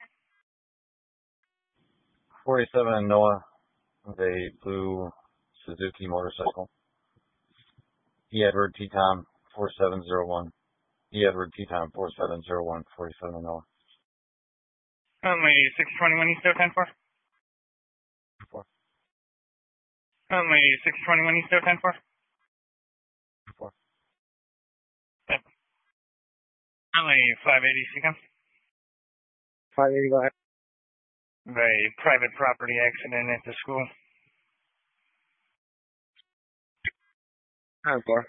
[SPEAKER 6] forty-seven in Noah with a blue Suzuki motorcycle. E. Edward T-Tom four seven zero one. E. Edward T-Tom four seven zero one, forty-seven in Noah.
[SPEAKER 7] Only six twenty-one, you still ten four?
[SPEAKER 6] Four.
[SPEAKER 7] Only six twenty-one, you still ten four?
[SPEAKER 6] Four.
[SPEAKER 7] Yep. Only five eighty, C-Com.
[SPEAKER 8] five eighty, go ahead.
[SPEAKER 7] of a private property accident at the school.
[SPEAKER 1] Nine four.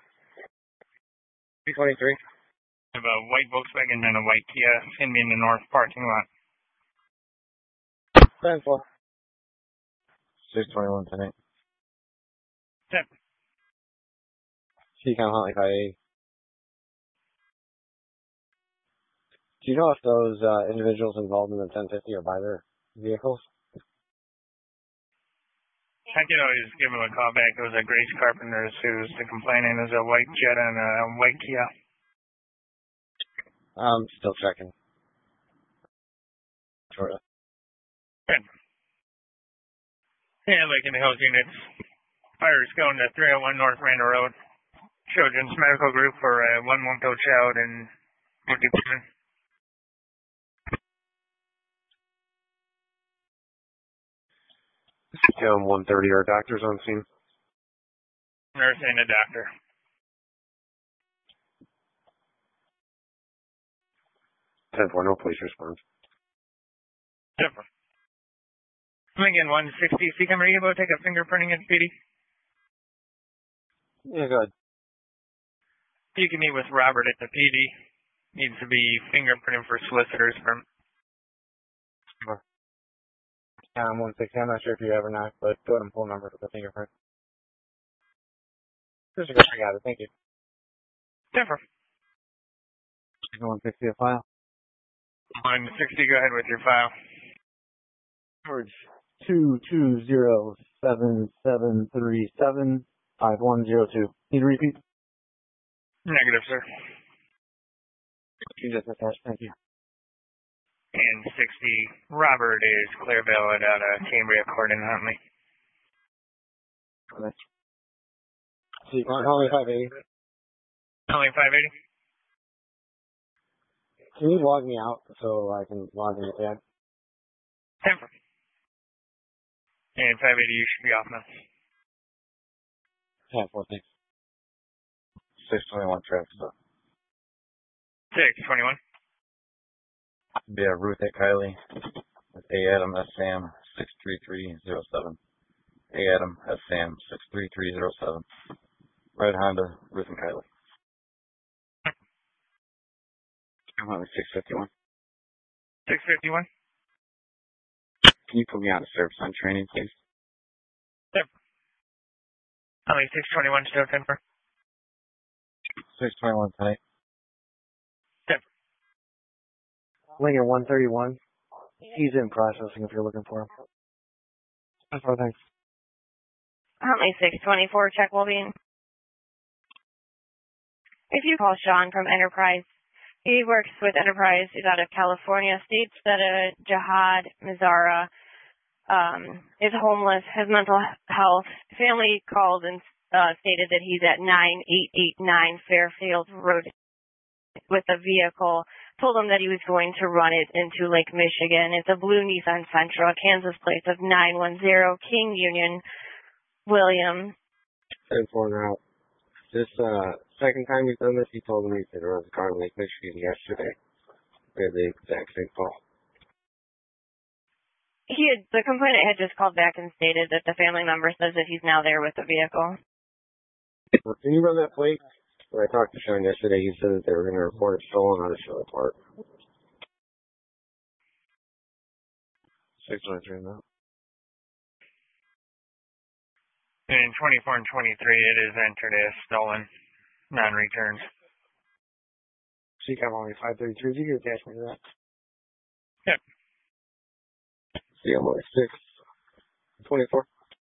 [SPEAKER 1] three twenty-three.
[SPEAKER 7] Of a white Volkswagen and a white Kia in the north parking lot.
[SPEAKER 1] Ten four.
[SPEAKER 6] six twenty-one tonight.
[SPEAKER 7] Ten.
[SPEAKER 8] C-Com Huntley five eighty. Do you know if those uh, individuals involved in the ten fifty are by their vehicles?
[SPEAKER 7] I could always give him a call back. It was a Grace Carpenter's who's the complainant. It was a white Jetta and a white Kia.
[SPEAKER 8] Um, still checking. Sort of.
[SPEAKER 7] Good. Yeah, Lincoln Hills units. Fires going to three oh one North Randall Road. Children's Medical Group for a one month old child and multi-person.
[SPEAKER 10] Um, one thirty, our doctor's on scene.
[SPEAKER 7] Nurse and a doctor.
[SPEAKER 10] ten four, no police response.
[SPEAKER 7] Different. Lincoln one sixty, C-Com, are you able to take a fingerprinting at P D?
[SPEAKER 8] Yeah, go ahead.
[SPEAKER 7] You can meet with Robert at the P D. Needs to be fingerprinting for solicitor's firm.
[SPEAKER 1] Um, one sixty. I'm not sure if you ever knocked, but go ahead and pull number for the fingerprint. Just a good I got it. Thank you.
[SPEAKER 7] Different.
[SPEAKER 1] one sixty a file.
[SPEAKER 7] one sixty, go ahead with your file.
[SPEAKER 1] George two two zero seven seven three seven five one zero two. Need to repeat?
[SPEAKER 7] Negative, sir.
[SPEAKER 1] You just attached. Thank you.
[SPEAKER 7] And sixty, Robert is clear valid out of Cambria Court in Huntley.
[SPEAKER 1] Okay. So you want Huntley five eighty?
[SPEAKER 7] Huntley five eighty?
[SPEAKER 1] Can you log me out so I can log in with that?
[SPEAKER 7] Temper. And five eighty, you should be off now.
[SPEAKER 1] Yeah, four six.
[SPEAKER 6] six twenty-one traffic stop.
[SPEAKER 7] six twenty-one.
[SPEAKER 6] Be a Ruth at Kylie. With A Adam S Sam six three three zero seven. A Adam S Sam six three three zero seven. Red Honda, Ruth and Kylie.
[SPEAKER 4] I'm on six fifty-one.
[SPEAKER 7] six fifty-one?
[SPEAKER 4] Can you put me out of service on training, please?
[SPEAKER 7] Yep. Huntley six twenty-one, still Temper.
[SPEAKER 6] six twenty-one tonight.
[SPEAKER 7] Yep.
[SPEAKER 8] Lincoln one thirty-one. He's in processing if you're looking for him.
[SPEAKER 1] That's all, thanks.
[SPEAKER 13] Huntley six twenty-four, check will be in. If you call Sean from Enterprise, he works with Enterprise. He's out of California. States that a Jihad Mizara um, is homeless, has mental health. Family called and uh, stated that he's at nine eight eight nine Fairfield Road with a vehicle. Told him that he was going to run it into Lake Michigan. It's a blue Nissan Sentra, Kansas plate of nine one zero, King Union, William.
[SPEAKER 8] ten four now. This uh, second time he's done this, he told me to run the car in Lake Michigan yesterday. We had the exact same call.
[SPEAKER 13] He had, the complainant had just called back and stated that the family member says that he's now there with the vehicle.
[SPEAKER 8] Well, can you run that plate? When I talked to Sean yesterday, he said that they were going to report it stolen on a show report.
[SPEAKER 6] six twenty-three now.
[SPEAKER 7] And twenty-four and twenty-three, it is entered as stolen, non-returns.
[SPEAKER 1] So you got only five thirty-three. You can attach me to that.
[SPEAKER 7] Yep.
[SPEAKER 8] See, I'm only six twenty-four.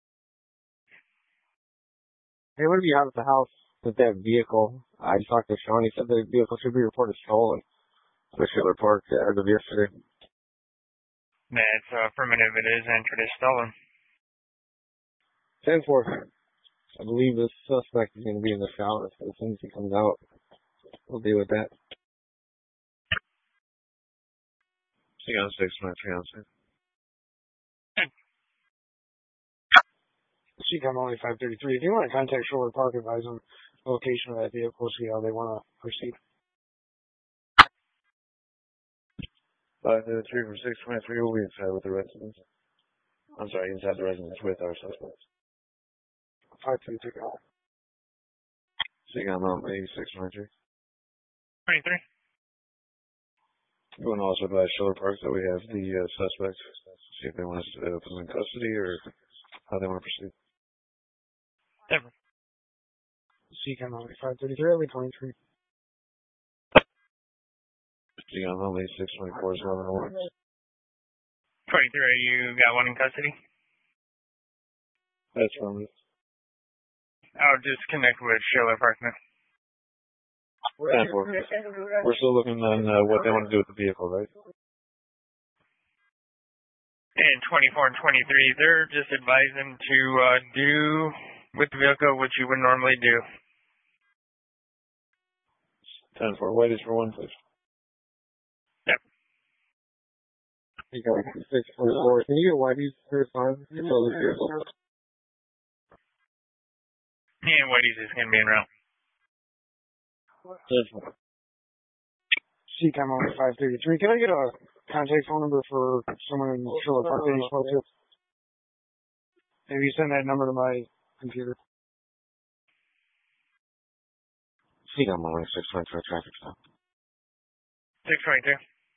[SPEAKER 1] Hey, what if you have at the house with that vehicle? I just talked to Sean. He said the vehicle should be reported stolen.
[SPEAKER 8] The Schiller Park as of yesterday.
[SPEAKER 7] That's affirmative. It is entered as stolen.
[SPEAKER 1] ten four. I believe the suspect is going to be in the shower. So as soon as he comes out, we'll deal with that.
[SPEAKER 6] She got six twenty-three on six.
[SPEAKER 1] She come only five thirty-three. If you want to contact Shorewood Park, advise them location of that vehicle, see how they want to proceed.
[SPEAKER 10] five thirty-three from six twenty-three will be inside with the residents. I'm sorry, inside the residence with our suspects.
[SPEAKER 11] five thirty-three.
[SPEAKER 10] Seeking on Mount eighty-six twenty-three.
[SPEAKER 7] twenty-three.
[SPEAKER 10] Going also by Schiller Park that we have the uh, suspects. See if they want us to uh, put them in custody or how they want to proceed.
[SPEAKER 7] Never.
[SPEAKER 11] Seeking on five thirty-three, early twenty-three.
[SPEAKER 10] Seeking on Mount eighty-six twenty-four is eleven oh one.
[SPEAKER 7] twenty-three, you got one in custody?
[SPEAKER 10] That's from it.
[SPEAKER 7] I'll just connect with Schiller Park now.
[SPEAKER 10] ten four. We're still looking on uh, what they want to do with the vehicle, right?
[SPEAKER 7] And twenty-four and twenty-three, they're just advising to uh, do with the vehicle what you would normally do.
[SPEAKER 10] ten four. White is for one, please.
[SPEAKER 7] Yep.
[SPEAKER 8] You got six twenty-four. Can you get Whitey's for five? It's all the vehicle.
[SPEAKER 7] And Whitey's is going to be in route.
[SPEAKER 11] C COM on five thirty-three. Can I get a contact phone number for someone in Schiller Park that you spoke to? Maybe you send that number to my computer.
[SPEAKER 4] C COM on six twenty-two traffic stop.
[SPEAKER 7] six twenty-two.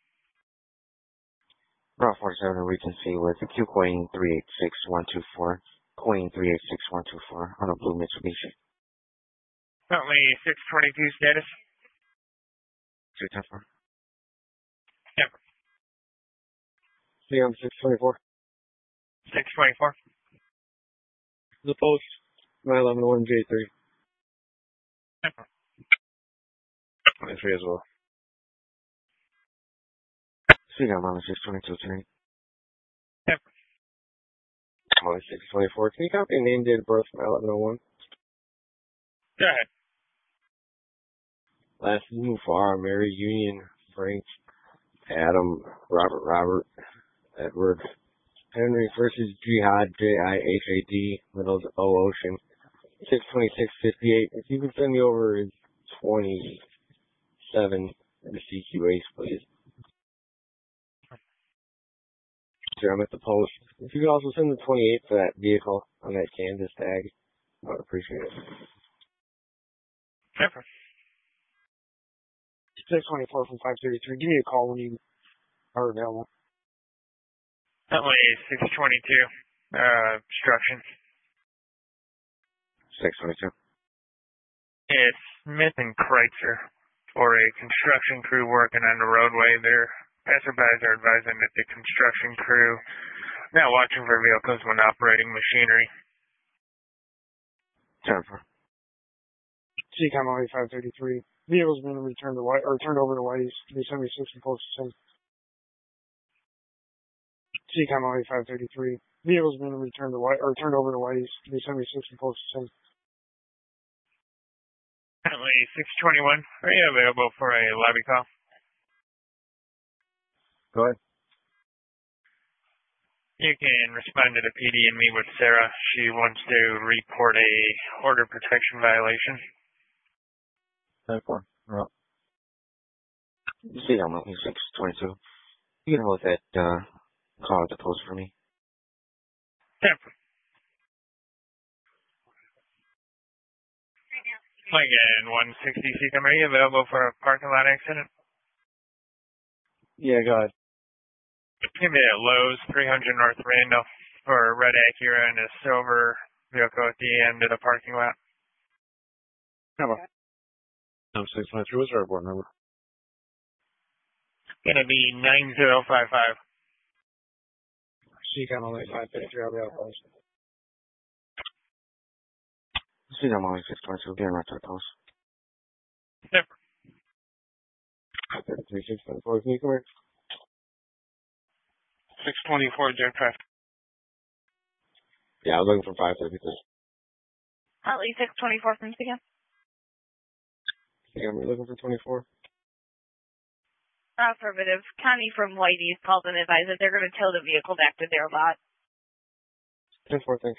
[SPEAKER 4] Route forty-seven Regency with Q coin three eight six one two four. Coin three eight six one two four on a blue Mitsubishi.
[SPEAKER 7] Currently six twenty-two status.
[SPEAKER 4] three ten four.
[SPEAKER 7] Yep.
[SPEAKER 8] See, I'm six twenty-four.
[SPEAKER 7] six twenty-four.
[SPEAKER 8] The post, nine eleven one J three.
[SPEAKER 7] Yep.
[SPEAKER 10] twenty-three as well.
[SPEAKER 4] See, I'm on the six twenty-two tonight.
[SPEAKER 7] Yep.
[SPEAKER 8] I'm on six twenty-four. Can you copy a name, date of birth from eleven oh one?
[SPEAKER 7] Go ahead.
[SPEAKER 8] Last name Farr, Mary Union, Frank, Adam, Robert, Robert, Edward, Henry, first is Jihad, J I H A D, middle is O Ocean, six twenty-six fifty-eight. If you can send me over twenty-seven, the C Q A's, please. Sure, I'm at the post. If you could also send the twenty-eight for that vehicle on that Kansas tag, I would appreciate it.
[SPEAKER 7] Never.
[SPEAKER 11] six twenty-four from five thirty-three. Give me a call when you are available.
[SPEAKER 7] Currently six twenty-two. Uh, obstruction.
[SPEAKER 4] six twenty-two.
[SPEAKER 7] It's Smith and Kreitzer for a construction crew working on the roadway. Their passerbys are advising that the construction crew not watching for vehicles when operating machinery.
[SPEAKER 4] ten four.
[SPEAKER 11] C COM on five thirty-three. Vehicle's been returned to White or turned over to Whitey's. Three seventy-six and post ten. C COM on five thirty-three. Vehicle's been returned to White or turned over to Whitey's. Three seventy-six and post ten.
[SPEAKER 7] Currently six twenty-one. Are you available for a lobby call?
[SPEAKER 10] Go ahead.
[SPEAKER 7] You can respond to the P D and meet with Sarah. She wants to report a order protection violation.
[SPEAKER 10] ten four. Right.
[SPEAKER 4] See, I'm on six twenty-two. You can hold that uh, call at the post for me.
[SPEAKER 7] Yep. Again, one sixty C COM. Are you available for a parking lot accident?
[SPEAKER 10] Yeah, go ahead.
[SPEAKER 7] Give me a Lowe's three hundred North Randall for a red Acura and a silver vehicle at the end of the parking lot.
[SPEAKER 10] Number. I'm six twenty-three. What's our board number?
[SPEAKER 7] Gonna be nine zero five five.
[SPEAKER 11] C COM on five thirty-three. I'll be out post.
[SPEAKER 4] See, I'm on six twenty-two. Getting right to the post.
[SPEAKER 7] Yep.
[SPEAKER 8] five thirty-three, six twenty-four. Can you come here?
[SPEAKER 7] six twenty-four, Jack Traffic.
[SPEAKER 8] Yeah, I was looking for five thirty-three.
[SPEAKER 13] Huntley six twenty-four from C COM.
[SPEAKER 8] Yeah, I'm looking for twenty-four.
[SPEAKER 13] Affirmative. Connie from Whitey's called and advised that they're going to tow the vehicle back to their lot.
[SPEAKER 8] ten four, thanks.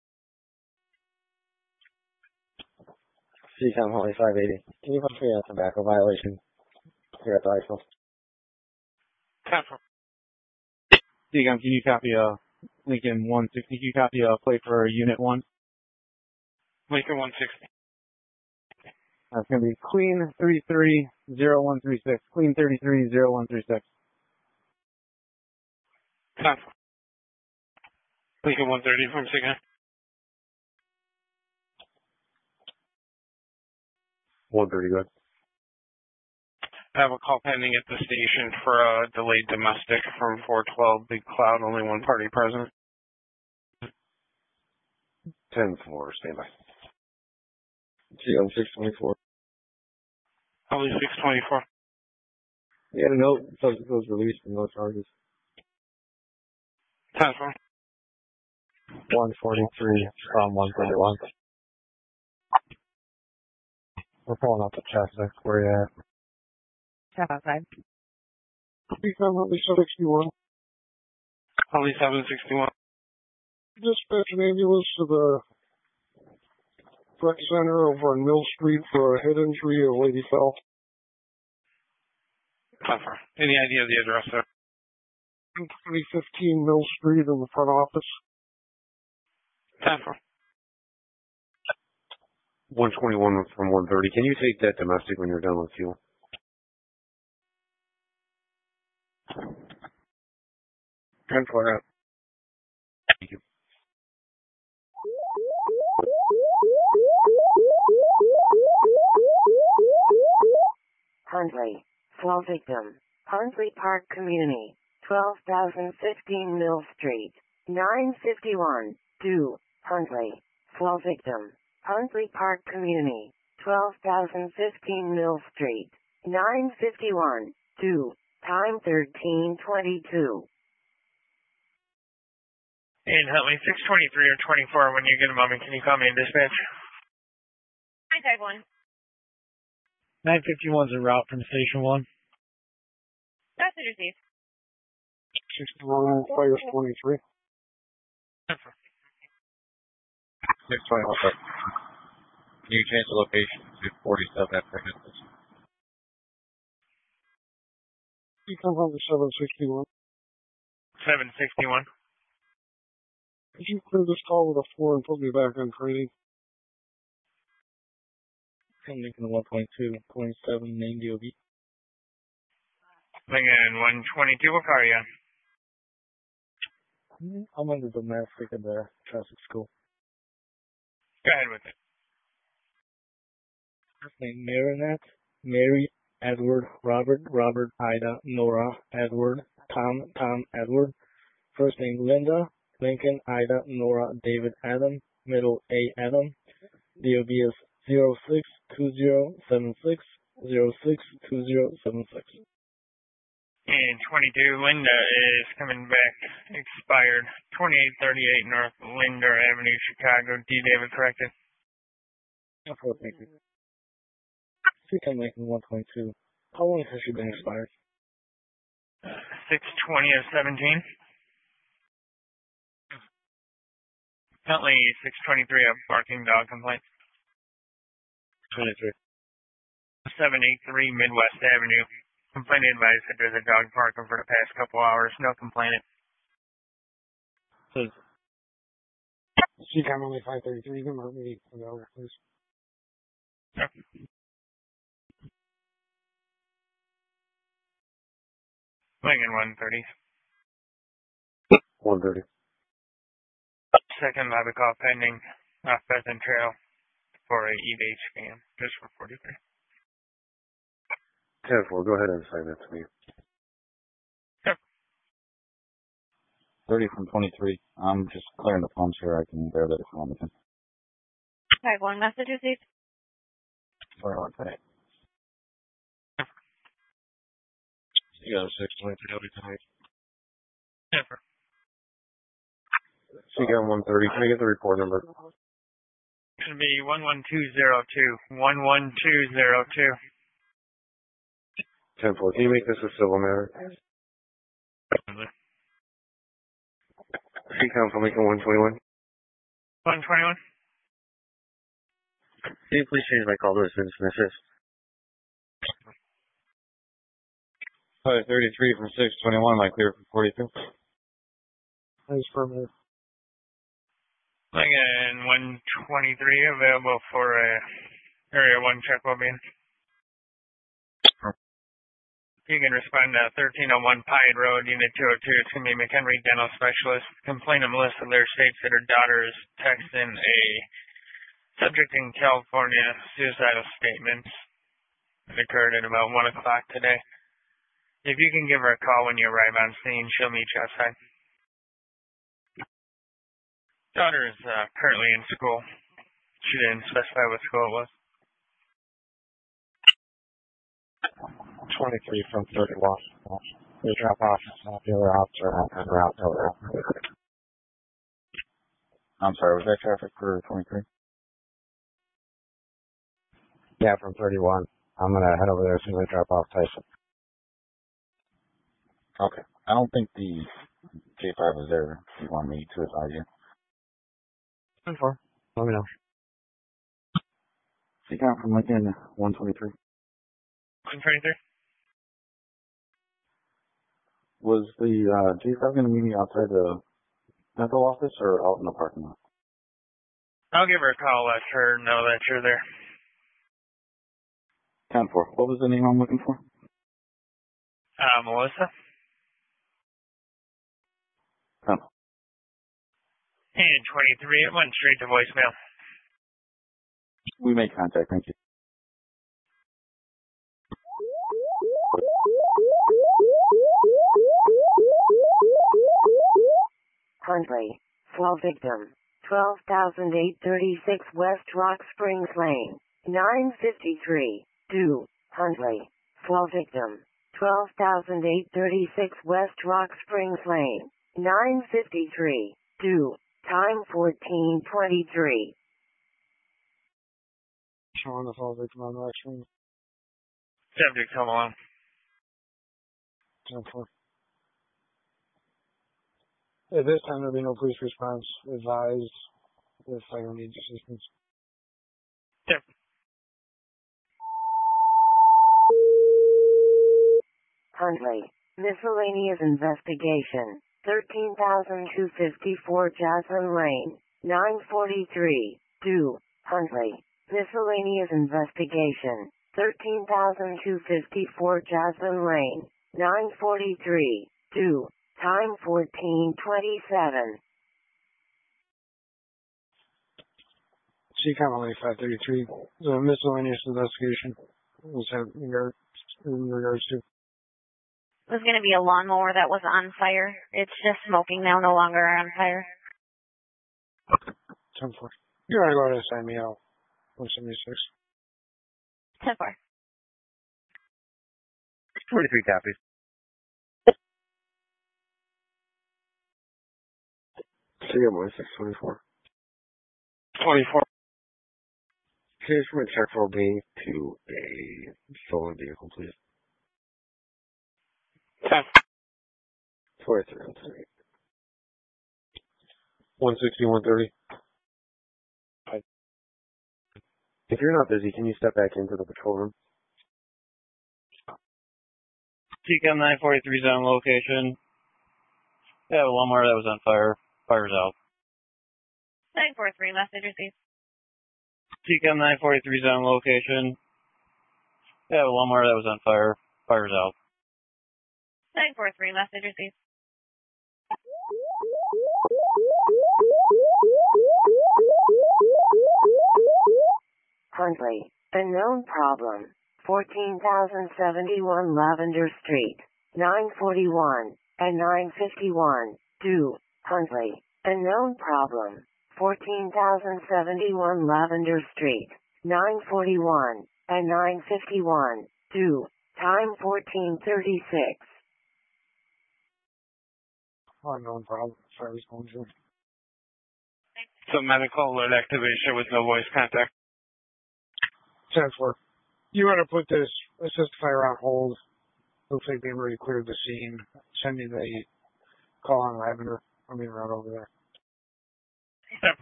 [SPEAKER 8] C COM Holly five eighty. Can you punch me a tobacco violation here at the high school?
[SPEAKER 7] Central.
[SPEAKER 11] Deacon, can you copy uh Lincoln one sixty? Can you copy a plate for Unit one?
[SPEAKER 7] Lincoln one sixty.
[SPEAKER 11] That's going to be Queen three three zero one three six. Queen three three zero one three six.
[SPEAKER 7] Central. Lincoln one thirty from Signal.
[SPEAKER 10] one thirty, good.
[SPEAKER 7] I have a call pending at the station for a delayed domestic from four twelve Big Cloud, only one party present.
[SPEAKER 10] ten four, stand by.
[SPEAKER 8] G M six twenty-four.
[SPEAKER 7] Only six twenty-four.
[SPEAKER 8] Yeah, no, subject was released and no charges.
[SPEAKER 7] ten four.
[SPEAKER 11] one forty-three from one thirty-one. We're pulling up the chest. Where you at?
[SPEAKER 2] Step outside.
[SPEAKER 11] Become at least sixty-one.
[SPEAKER 7] Only seven sixty-one.
[SPEAKER 11] Dispatch an ambulance to the rec center over on Mill Street for a head injury. A lady fell.
[SPEAKER 7] ten four. Any idea of the address there?
[SPEAKER 11] twenty fifteen Mill Street in the front office.
[SPEAKER 7] ten four.
[SPEAKER 10] one twenty-one from one thirty. Can you take that domestic when you're done with fuel?
[SPEAKER 8] ten four out.
[SPEAKER 10] Thank you.
[SPEAKER 5] Hundley. Fall victim. Hundley Park Community. twelve thousand fifteen Mill Street. nine fifty-one. Due. Hundley. Fall victim. Hundley Park Community. twelve thousand fifteen Mill Street. nine fifty-one. Due. Time thirteen twenty-two.
[SPEAKER 7] And help me, six twenty-three or twenty-four, when you get a moment, can you call me in dispatch?
[SPEAKER 13] Hi, Type one.
[SPEAKER 11] nine fifty-one's en route from Station one.
[SPEAKER 13] Message received.
[SPEAKER 11] sixty-one, Fires twenty-three.
[SPEAKER 6] six twenty-one. Can you change the location to forty-seven after Memphis?
[SPEAKER 11] You come home to seven sixty-one.
[SPEAKER 7] seven sixty-one.
[SPEAKER 11] Could you clear this call with a four and put me back on training?
[SPEAKER 1] I'm making one point two, point seven, main D O B.
[SPEAKER 7] Lincoln one twenty-two, what car are you on?
[SPEAKER 1] I'm under domestic at the traffic school.
[SPEAKER 7] Go ahead with it.
[SPEAKER 1] First name Marinette, Mary, Edward, Robert, Robert, Ida, Nora, Edward, Tom, Tom, Edward. First name Linda, Lincoln, Ida, Nora, David, Adam. Middle A, Adam. D O B is zero six two zero seven six zero six two zero seven six.
[SPEAKER 7] And twenty-two, Linda is coming back, expired, twenty-eight thirty-eight North Linder Avenue, Chicago. D. David corrected.
[SPEAKER 1] Okay, thank you. I think I'm making one point two. How long has she been expired?
[SPEAKER 7] six twenty of seventeen. Currently six twenty-three of barking dog complaint.
[SPEAKER 1] twenty-three.
[SPEAKER 7] seven eighty-three Midwest Avenue. Complaint advised that there's a dog parking for the past couple hours. No complainant.
[SPEAKER 1] So,
[SPEAKER 11] C COM only five thirty-three. You can mark me available, please.
[SPEAKER 7] Yep. Lincoln one thirty.
[SPEAKER 10] one thirty.
[SPEAKER 7] Second, I have a call pending off Pheasant Trail for a E V H scam, just for forty-three.
[SPEAKER 10] ten four, go ahead and assign that to me.
[SPEAKER 7] Yep.
[SPEAKER 6] thirty from twenty-three. I'm just clearing the pumps here. I can bear that if you want me to.
[SPEAKER 13] Type one, message received.
[SPEAKER 6] Sorry about that.
[SPEAKER 8] You got a six twenty-three, I'll be tight.
[SPEAKER 7] Never.
[SPEAKER 10] C COM one thirty, can I get the report number?
[SPEAKER 7] It's going to be one one two zero two. one one two zero two.
[SPEAKER 10] ten four, can you make this a civil matter? C COM for Lincoln one twenty-one.
[SPEAKER 7] one twenty-one.
[SPEAKER 10] Can you please change my call to a citizen assist?
[SPEAKER 6] Five thirty-three from six twenty-one, am I clear for forty-two?
[SPEAKER 11] Thanks for a minute.
[SPEAKER 7] Again, one twenty-three available for a area one check will be in. You can respond to thirteen oh one Pine Road, Unit two oh two. It's going to be McHenry Dental Specialist. Complainant Melissa Lear states that her daughter is texting a subject in California suicidal statements. It occurred at about one o'clock today. If you can give her a call when you arrive on scene, she'll meet you outside. Daughter is uh, currently in school. She didn't specify what school it was.
[SPEAKER 8] twenty-three from thirty-one. We drop off the other officer and route over.
[SPEAKER 6] I'm sorry, was that traffic for twenty-three?
[SPEAKER 8] Yeah, from thirty-one. I'm going to head over there as soon as I drop off Tyson.
[SPEAKER 6] Okay. I don't think the J five was there. If you want me to advise you.
[SPEAKER 8] ten four. Let me know.
[SPEAKER 6] She got from Lincoln, one twenty-three.
[SPEAKER 7] one twenty-three?
[SPEAKER 6] Was the uh, J five going to meet me outside the dental office or out in the parking lot?
[SPEAKER 7] I'll give her a call, let her know that you're there.
[SPEAKER 6] ten four. What was the name I'm looking for?
[SPEAKER 7] Uh, Melissa?
[SPEAKER 6] ten.
[SPEAKER 7] And twenty-three, it went straight to voicemail.
[SPEAKER 6] We made contact, thank you.
[SPEAKER 5] Huntley, slow victim, twelve thousand eight hundred thirty-six West Rock Springs Lane, nine fifty-three, due, Huntley, slow victim, twelve thousand eight hundred thirty-six West Rock Springs Lane, nine fifty-three, due, time fourteen twenty-three.
[SPEAKER 11] Showing the fall victim on the right screen.
[SPEAKER 7] Subject home alone.
[SPEAKER 11] ten four. At this time, there'll be no police response. Advised if fire needs assistance.
[SPEAKER 7] Yep.
[SPEAKER 5] Huntley, miscellaneous investigation, thirteen thousand two hundred fifty-four Jasmine Lane, nine forty-three, due, Huntley, miscellaneous investigation, thirteen thousand two hundred fifty-four Jasmine Lane, nine forty-three, due, time fourteen twenty-seven.
[SPEAKER 11] C COM only five thirty-three. The miscellaneous investigation was in regards, in regards to.
[SPEAKER 13] It was going to be a lawnmower that was on fire. It's just smoking now, no longer on fire.
[SPEAKER 11] ten four. You're going to go ahead and sign me out. one seventy-six.
[SPEAKER 13] ten four.
[SPEAKER 6] forty-three copies.
[SPEAKER 8] C M Y six twenty-four.
[SPEAKER 11] twenty-four.
[SPEAKER 8] Change from a check for being to a stolen vehicle, please.
[SPEAKER 11] ten.
[SPEAKER 8] forty-three. one sixty, one thirty. If you're not busy, can you step back into the patrol room?
[SPEAKER 9] T COM nine forty-three is on location. Yeah, one more that was on fire. Fire's out.
[SPEAKER 13] nine four three, message received.
[SPEAKER 9] T COM nine forty-three is on location. Yeah, one more that was on fire. Fire's out.
[SPEAKER 13] nine four three, message received.
[SPEAKER 5] Huntley, unknown problem, fourteen thousand seventy-one Lavender Street, nine forty-one, and nine fifty-one, due, Huntley, unknown problem, fourteen thousand seventy-one Lavender Street, nine forty-one, and nine fifty-one, due, time fourteen thirty-six.
[SPEAKER 11] Unknown problem. Fire is going through.
[SPEAKER 7] So medical alert activation with no voice contact.
[SPEAKER 11] ten four. You want to put this assist fire on hold. Looks like they've already cleared the scene. Send me the call on Lavender. I'm being right over there.
[SPEAKER 7] Yep.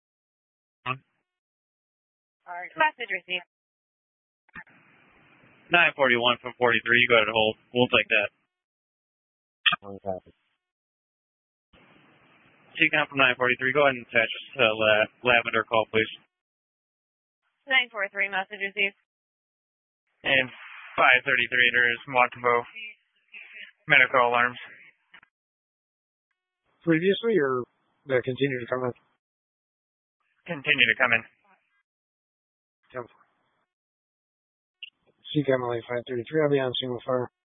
[SPEAKER 13] Alright. Message received.
[SPEAKER 9] nine forty-one from forty-three, you go ahead and hold. We'll take that.
[SPEAKER 1] One copy.
[SPEAKER 9] C COM from nine forty-three, go ahead and attach us to uh, Lavender call, please.
[SPEAKER 13] nine four three, message received.
[SPEAKER 7] And five thirty-three, there is multiple medical alarms.
[SPEAKER 11] Previously, or they continue to come in?
[SPEAKER 7] Continue to come in.
[SPEAKER 11] Yep. C COM L A five thirty-three, I'll be on scene with fire.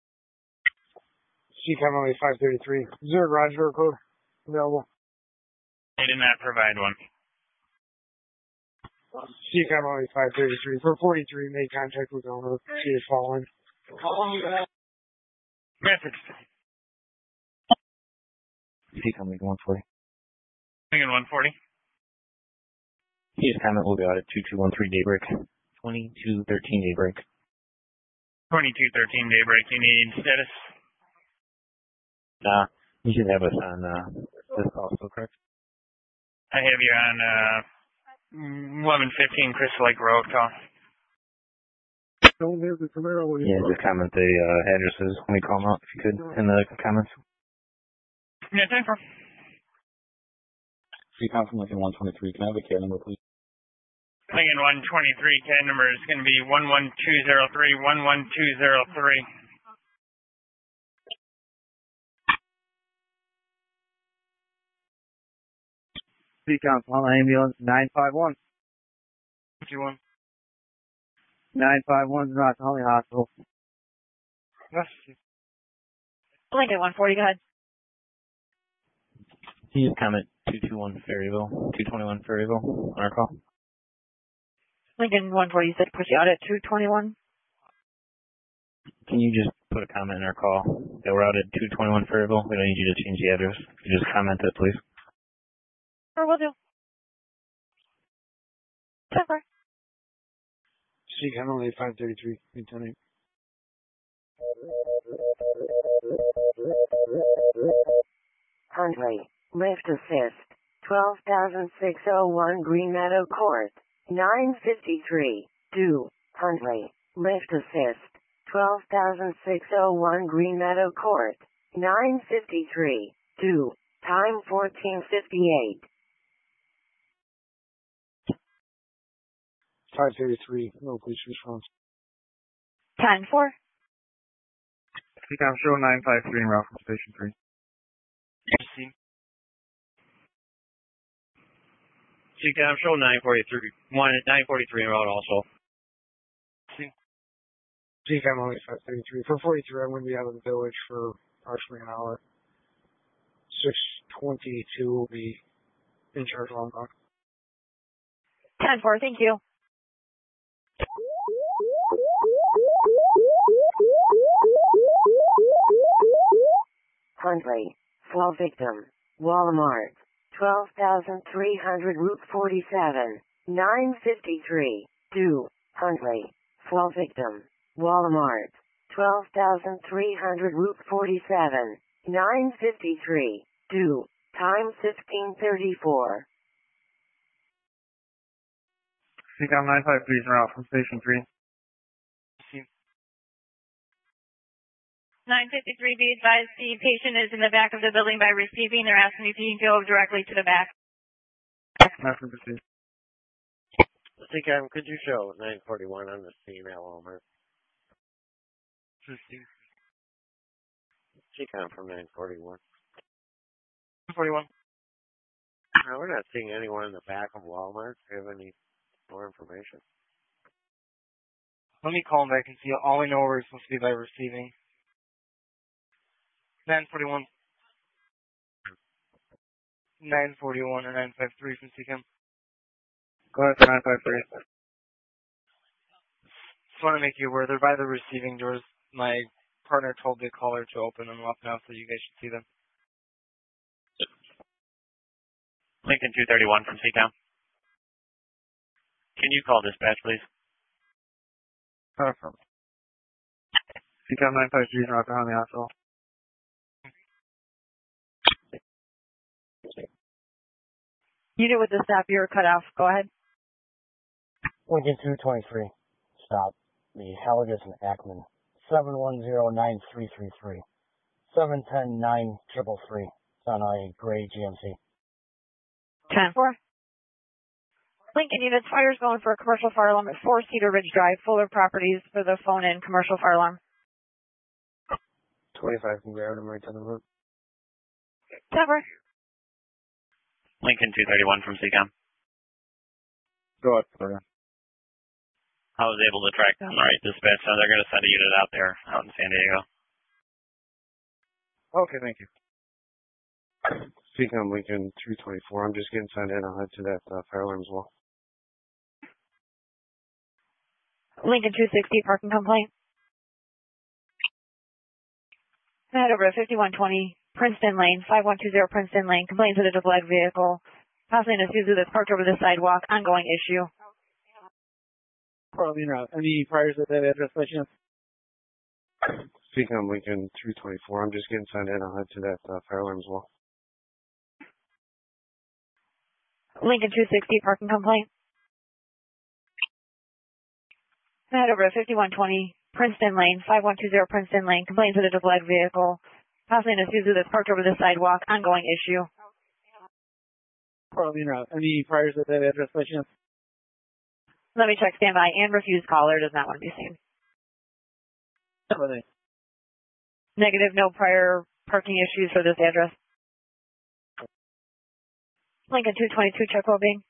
[SPEAKER 11] C COM L A five thirty-three, is there a garage door code available?
[SPEAKER 7] They did not provide one.
[SPEAKER 11] C COM L A five thirty-three, for forty-three, made contact with owner, she is falling.
[SPEAKER 7] Message.
[SPEAKER 1] C COM Lincoln one forty.
[SPEAKER 7] Lincoln one forty.
[SPEAKER 1] He is comment will be out at two two one three daybreak. twenty-two thirteen daybreak.
[SPEAKER 7] twenty-two thirteen daybreak, you need status?
[SPEAKER 1] Nah, you should have us on uh, this also, correct?
[SPEAKER 7] I have you on uh, eleven fifteen Crystal Lake Road call.
[SPEAKER 11] Don't have the Camaro when
[SPEAKER 1] Yeah, just comment the uh, addresses when we call them out, if you could, in the comments.
[SPEAKER 7] Yeah, time for.
[SPEAKER 6] C COM from Lincoln one twenty-three, can I have a C A D number, please?
[SPEAKER 7] Lincoln one twenty-three, C A D number is going to be one one two zero three, one one two zero three.
[SPEAKER 14] C COM, call ambulance nine five one.
[SPEAKER 7] fifty-one.
[SPEAKER 14] nine five one, Rock Holly Hospital.
[SPEAKER 7] Yes.
[SPEAKER 13] Lincoln one forty, go ahead.
[SPEAKER 1] He is comment two two one Ferryville, two twenty-one Ferryville on our call.
[SPEAKER 2] Lincoln one forty, you said push out at two twenty-one?
[SPEAKER 1] Can you just put a comment in our call that we're out at two twenty-one Ferryville? We don't need you to change the address. You just comment it, please.
[SPEAKER 13] Sure, will do. Sure.
[SPEAKER 11] C COM L A five thirty-three, Lieutenant.
[SPEAKER 5] Huntley, lift assist, twelve thousand six oh one Green Meadow Court, nine fifty-three, due, Huntley, lift assist, twelve thousand six oh one Green Meadow Court, nine fifty-three, due, time fourteen fifty-eight.
[SPEAKER 11] five thirty-three, no police response.
[SPEAKER 13] ten four.
[SPEAKER 12] C COM show nine five three en route from Station three.
[SPEAKER 7] C.
[SPEAKER 9] C COM show nine forty-three, one at nine forty-three en route also.
[SPEAKER 11] C. C COM only five thirty-three. For forty-three, I'm going to be out of the village for approximately an hour. six twenty-two will be in charge of Long Rock.
[SPEAKER 13] ten four, thank you.
[SPEAKER 5] Huntley, fall victim, Walmart, twelve thousand three hundred Route forty-seven, nine fifty-three, due, Huntley, fall victim, Walmart, twelve thousand three hundred Route forty-seven, nine fifty-three, due, time fifteen thirty-four.
[SPEAKER 12] C COM nine five three is en route from Station three.
[SPEAKER 13] nine fifty-three, be advised the patient is in the back of the building by receiving. They're asking if you can go directly to the back.
[SPEAKER 12] Master proceed.
[SPEAKER 8] C COM, could you show nine forty-one on the female owner? C COM from nine forty-one.
[SPEAKER 7] nine forty-one.
[SPEAKER 8] No, we're not seeing anyone in the back of Walmart. Do you have any more information?
[SPEAKER 15] Let me call him back and see. All we know we're supposed to be by receiving. nine forty-one. nine forty-one or nine fifty-three from C COM.
[SPEAKER 12] Go ahead for nine five three.
[SPEAKER 15] Just want to make you aware, they're by the receiving doors. My partner told the caller to open them up now, so you guys should see them.
[SPEAKER 9] Lincoln two thirty-one from C COM. Can you call dispatch, please?
[SPEAKER 12] Confirm. C COM nine five three is en route behind the hospital.
[SPEAKER 2] Unit with the stop, you're cut off. Go ahead.
[SPEAKER 1] Lincoln two twenty-three. Stop.
[SPEAKER 16] the Halligus and Ackman. seven one zero nine three three three. seven ten nine triple three. It's on a gray G M C.
[SPEAKER 13] ten four. Lincoln units, fire's going for a commercial fire alarm at four Cedar Ridge Drive, Fuller Properties for the phone-in commercial fire alarm.
[SPEAKER 8] twenty-five can grab him right down the road.
[SPEAKER 13] ten four.
[SPEAKER 9] Lincoln two thirty-one from C COM.
[SPEAKER 12] Go ahead, Florida.
[SPEAKER 9] I was able to track down the right dispatch, so they're going to send a unit out there, out in San Diego.
[SPEAKER 12] Okay, thank you.
[SPEAKER 10] Speaking of Lincoln two twenty-four, I'm just getting signed in. I'll head to that uh, fire alarm as well.
[SPEAKER 13] Lincoln two sixty, parking complaint. Head over to fifty-one twenty Princeton Lane, five one two zero Princeton Lane. Complaints that a black vehicle passing a Suzuki that's parked over the sidewalk. Ongoing issue.
[SPEAKER 14] Probably not. Any priors at that address by chance?
[SPEAKER 10] Speaking of Lincoln two twenty-four, I'm just getting signed in. I'll head to that uh, fire alarm as well.
[SPEAKER 13] Lincoln two sixty, parking complaint. Head over to fifty-one twenty Princeton Lane, five one two zero Princeton Lane. Complaints that a black vehicle passing a Suzuki that's parked over the sidewalk. Ongoing issue.
[SPEAKER 14] Probably not. Any priors at that address by chance?
[SPEAKER 13] Let me check standby and refused caller does not want to be seen.
[SPEAKER 14] Everything.
[SPEAKER 13] Negative, no prior parking issues for this address. Lincoln two twenty-two, check well being.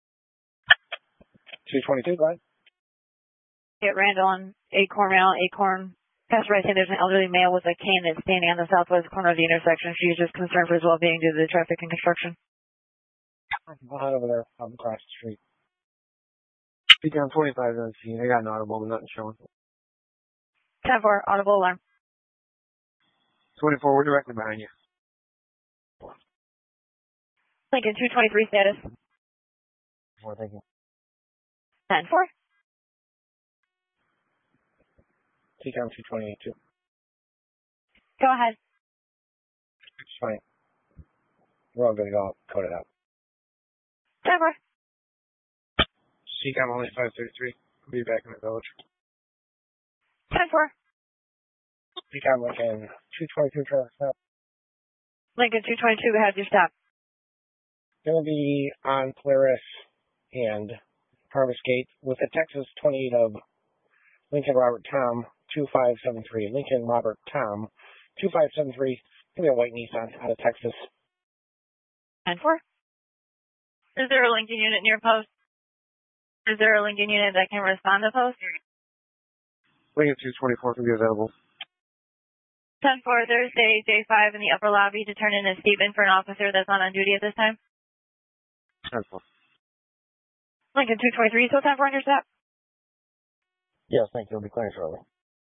[SPEAKER 11] two twenty-two, right?
[SPEAKER 13] Get Randall and Acorn Male, Acorn. Pastor right saying there's an elderly male with a cane that's standing on the southwest corner of the intersection. She's just concerned for his well-being due to the traffic and construction.
[SPEAKER 11] I'll head over there. I'm across the street. Speaking on twenty-five on scene. I got an audible, but nothing showing.
[SPEAKER 13] ten four, audible alarm.
[SPEAKER 11] twenty-four, we're directly behind you.
[SPEAKER 13] Lincoln two twenty-three status.
[SPEAKER 16] Four, thank you.
[SPEAKER 13] ten four.
[SPEAKER 11] T COM two twenty-two.
[SPEAKER 13] Go ahead.
[SPEAKER 11] It's fine. We're all good to go. Code it out.
[SPEAKER 13] ten four.
[SPEAKER 11] C COM only five thirty-three. We'll be back in the village.
[SPEAKER 13] ten four.
[SPEAKER 11] C COM Lincoln two twenty-two traffic stop.
[SPEAKER 13] Lincoln two twenty-two, go ahead, your stop.
[SPEAKER 11] Going to be on Polaris and Harvest Gate with a Texas twenty-eight of Lincoln Robert Tom two five seven three. Lincoln Robert Tom two five seven three. Going to be a white Nissan out of Texas.
[SPEAKER 13] ten four. Is there a Lincoln unit near post? Is there a Lincoln unit that can respond to post?
[SPEAKER 10] Lincoln two twenty-four can be available.
[SPEAKER 13] ten four, Thursday, J five in the upper lobby to turn in a statement for an officer that's not on duty at this time.
[SPEAKER 10] ten four.
[SPEAKER 13] Lincoln two twenty-three, still time for on your stop?
[SPEAKER 16] Yes, thank you. It'll be clearing shortly.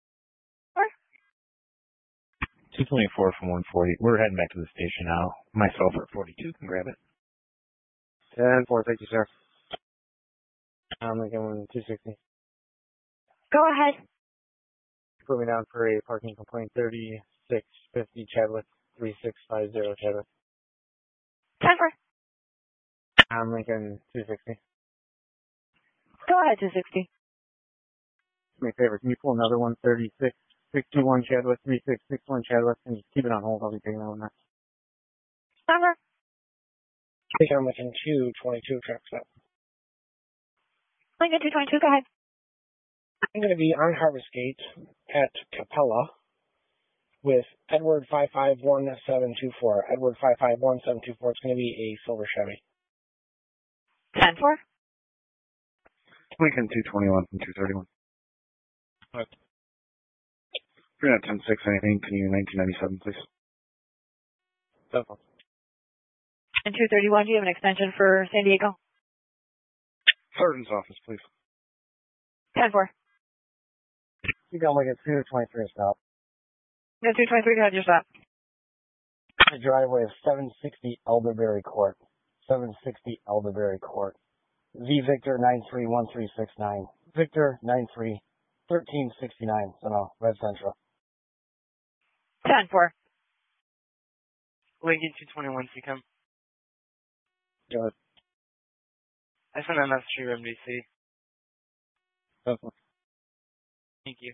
[SPEAKER 17] two twenty-four from one forty. We're heading back to the station now. Myself at forty-two can grab it.
[SPEAKER 10] ten four, thank you, sir. I'm Lincoln two sixty.
[SPEAKER 13] Go ahead.
[SPEAKER 10] Put me down for a parking complaint thirty-six fifty Chadwick three six five zero Chadwick.
[SPEAKER 13] ten four.
[SPEAKER 10] I'm Lincoln two sixty.
[SPEAKER 13] Go ahead, two sixty.
[SPEAKER 10] Do me a favor, can you pull another one, thirty-six sixty-one Chadwick three six six one Chadwick, and just keep it on hold. I'll be taking that one next.
[SPEAKER 13] Number.
[SPEAKER 11] I think I'm Lincoln two twenty-two truck stop.
[SPEAKER 13] Lincoln two twenty-two, go ahead.
[SPEAKER 11] I'm going to be on Harvest Gate at Capella with Edward five five one seven two four. Edward five five one seven two four. It's going to be a silver Chevy.
[SPEAKER 13] ten four.
[SPEAKER 12] Lincoln two twenty-one from two thirty-one.
[SPEAKER 10] What?
[SPEAKER 12] You're at ten six anything. Can you nineteen ninety-seven, please?
[SPEAKER 10] Definitely.
[SPEAKER 13] And two thirty-one, do you have an extension for San Diego?
[SPEAKER 12] Sergeant's office, please.
[SPEAKER 13] ten four.
[SPEAKER 16] You got like a two twenty-three stop.
[SPEAKER 13] No, two twenty-three, go ahead, your stop.
[SPEAKER 16] The driveway is seven sixty Elderberry Court. seven sixty Elderberry Court. V Victor nine three one three six nine. Victor nine three one three six nine. So no, Red Central.
[SPEAKER 13] ten four.
[SPEAKER 15] Lincoln two twenty-one, C COM.
[SPEAKER 10] Go ahead.
[SPEAKER 15] I sent a message to your M D C.
[SPEAKER 10] Definitely.
[SPEAKER 15] Thank you.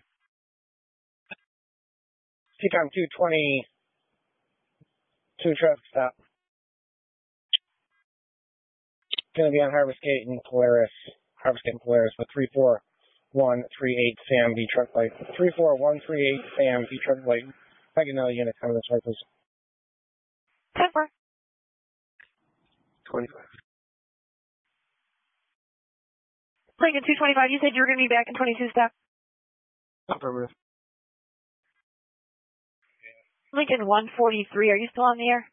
[SPEAKER 16] T COM two twenty, two traffic stop. Going to be on Harvest Gate and Polaris, Harvest Gate and Polaris with three four one three eight Sam V truck light. three four one three eight Sam V truck light. If I get another unit coming this way, please.
[SPEAKER 13] ten four.
[SPEAKER 16] twenty-five.
[SPEAKER 13] Lincoln two twenty-five, you said you were going to be back in twenty-two stop.
[SPEAKER 16] Affirmative.
[SPEAKER 13] Lincoln one forty-three, are you still on the air?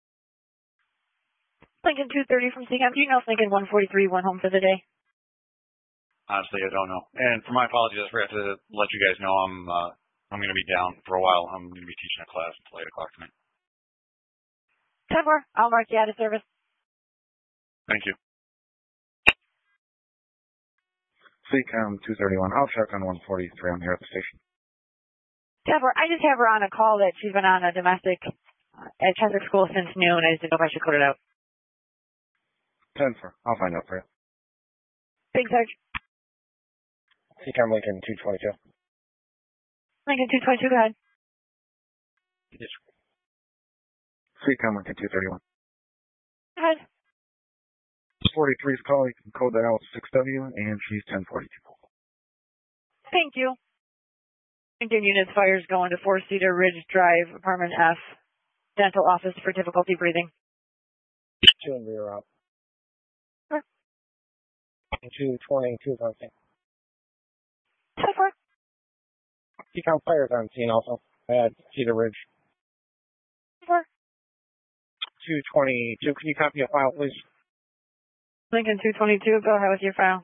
[SPEAKER 13] Lincoln two thirty from C COM, do you know if Lincoln one forty-three went home for the day?
[SPEAKER 6] Honestly, I don't know. And for my apologies, I forgot to let you guys know I'm uh, I'm going to be down for a while. I'm going to be teaching a class until eight o'clock tonight.
[SPEAKER 13] ten four, I'll mark you out of service.
[SPEAKER 6] Thank you.
[SPEAKER 12] C COM two thirty-one. I'll check on one forty-three. I'm here at the station.
[SPEAKER 13] ten four, I just have her on a call that she's been on a domestic uh, at Cheswick School since noon. I just didn't know if I should code it out.
[SPEAKER 12] ten four. I'll find out for you.
[SPEAKER 13] Thanks, Sarge.
[SPEAKER 16] C COM Lincoln two twenty-two.
[SPEAKER 13] Lincoln two twenty-two, go ahead.
[SPEAKER 16] Yes.
[SPEAKER 12] C COM Lincoln two thirty-one.
[SPEAKER 13] Go ahead.
[SPEAKER 12] forty-three is calling. You can code that out six W, and she's ten forty-two.
[SPEAKER 13] Thank you. Lincoln units fires going to four Cedar Ridge Drive, apartment F, dental office for difficulty breathing.
[SPEAKER 16] Two and rear out.
[SPEAKER 13] Sure.
[SPEAKER 16] two twenty, two something.
[SPEAKER 13] ten four.
[SPEAKER 16] C COM fires on scene also at Cedar Ridge.
[SPEAKER 13] ten four.
[SPEAKER 16] two twenty-two, can you copy a file, please?
[SPEAKER 13] Lincoln two twenty-two, go ahead with your file.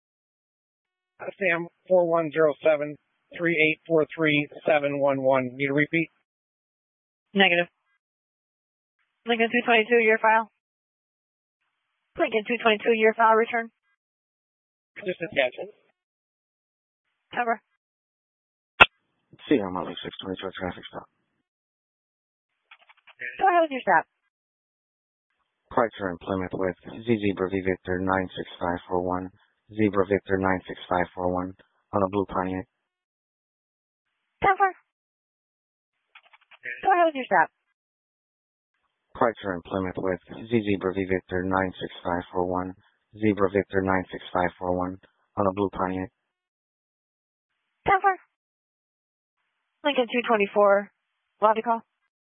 [SPEAKER 16] Sam four one zero seven three eight four three seven one one. Need a repeat?
[SPEAKER 13] Negative. Lincoln two twenty-two, your file. Lincoln two twenty-two, your file return.
[SPEAKER 16] Just attach it.
[SPEAKER 13] Cover.
[SPEAKER 4] C COM Motley six twenty-two traffic stop.
[SPEAKER 13] Go ahead with your stop.
[SPEAKER 4] Kreitzer in Plymouth with Z Zebra V Victor nine six five four one, Zebra Victor nine six five four one on a blue Pontiac.
[SPEAKER 13] ten four. Go ahead with your stop.
[SPEAKER 4] Kreitzer in Plymouth with Z Zebra V Victor nine six five four one, Zebra Victor nine six five four one on a blue Pontiac.
[SPEAKER 13] ten four. Lincoln two twenty-four, lobby call.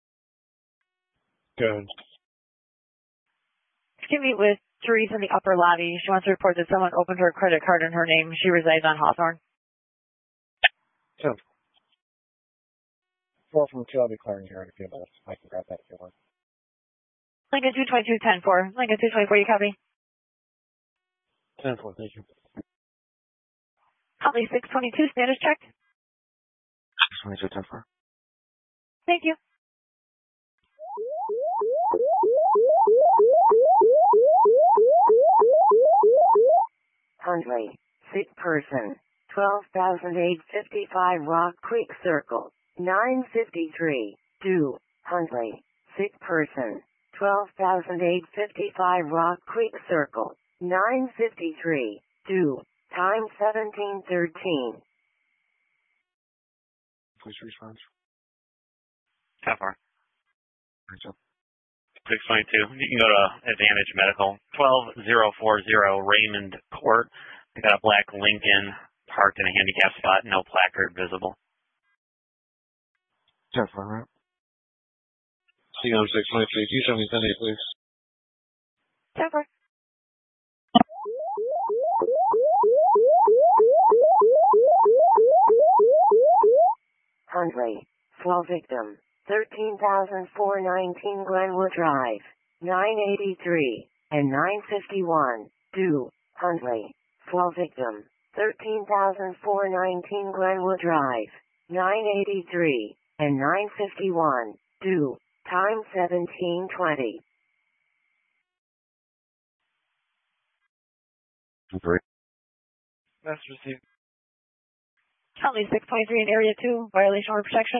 [SPEAKER 16] Good.
[SPEAKER 13] Excuse me, with Therese in the upper lobby. She wants to report that someone opened her credit card in her name. She resides on Hawthorne.
[SPEAKER 16] Two. Four from two, I'll be clearing here in a few minutes. I can grab that if you want.
[SPEAKER 13] Lincoln two twenty-two, ten four. Lincoln two twenty-four, you copy?
[SPEAKER 16] ten four, thank you.
[SPEAKER 13] Holly six twenty-two, status check.
[SPEAKER 4] six twenty-two ten four.
[SPEAKER 13] Thank you.
[SPEAKER 5] Hundley, sick person, twelve thousand eight hundred fifty-five Rock Creek Circle, nine fifty-three, due, Hundley, sick person, twelve thousand eight hundred fifty-five Rock Creek Circle, nine fifty-three, due, time seventeen thirteen.
[SPEAKER 12] Please respond.
[SPEAKER 9] How far? six twenty-two. You can go to Advantage Medical. twelve thousand forty Raymond Court. They got a black Lincoln parked in a handicap spot. No placard visible.
[SPEAKER 4] ten four, right?
[SPEAKER 8] C COM six twenty-three, two seventy ten eight, please.
[SPEAKER 13] ten four.
[SPEAKER 5] Hundley, slow victim, thirteen thousand four hundred nineteen Glenwood Drive, nine eighty-three, and nine fifty-one, due, Hundley, slow victim, thirteen thousand four hundred nineteen Glenwood Drive, nine eighty-three, and nine fifty-one, due, time seventeen twenty.
[SPEAKER 12] Three.
[SPEAKER 15] That's received.
[SPEAKER 13] Holly six twenty-three in area two, violation order protection.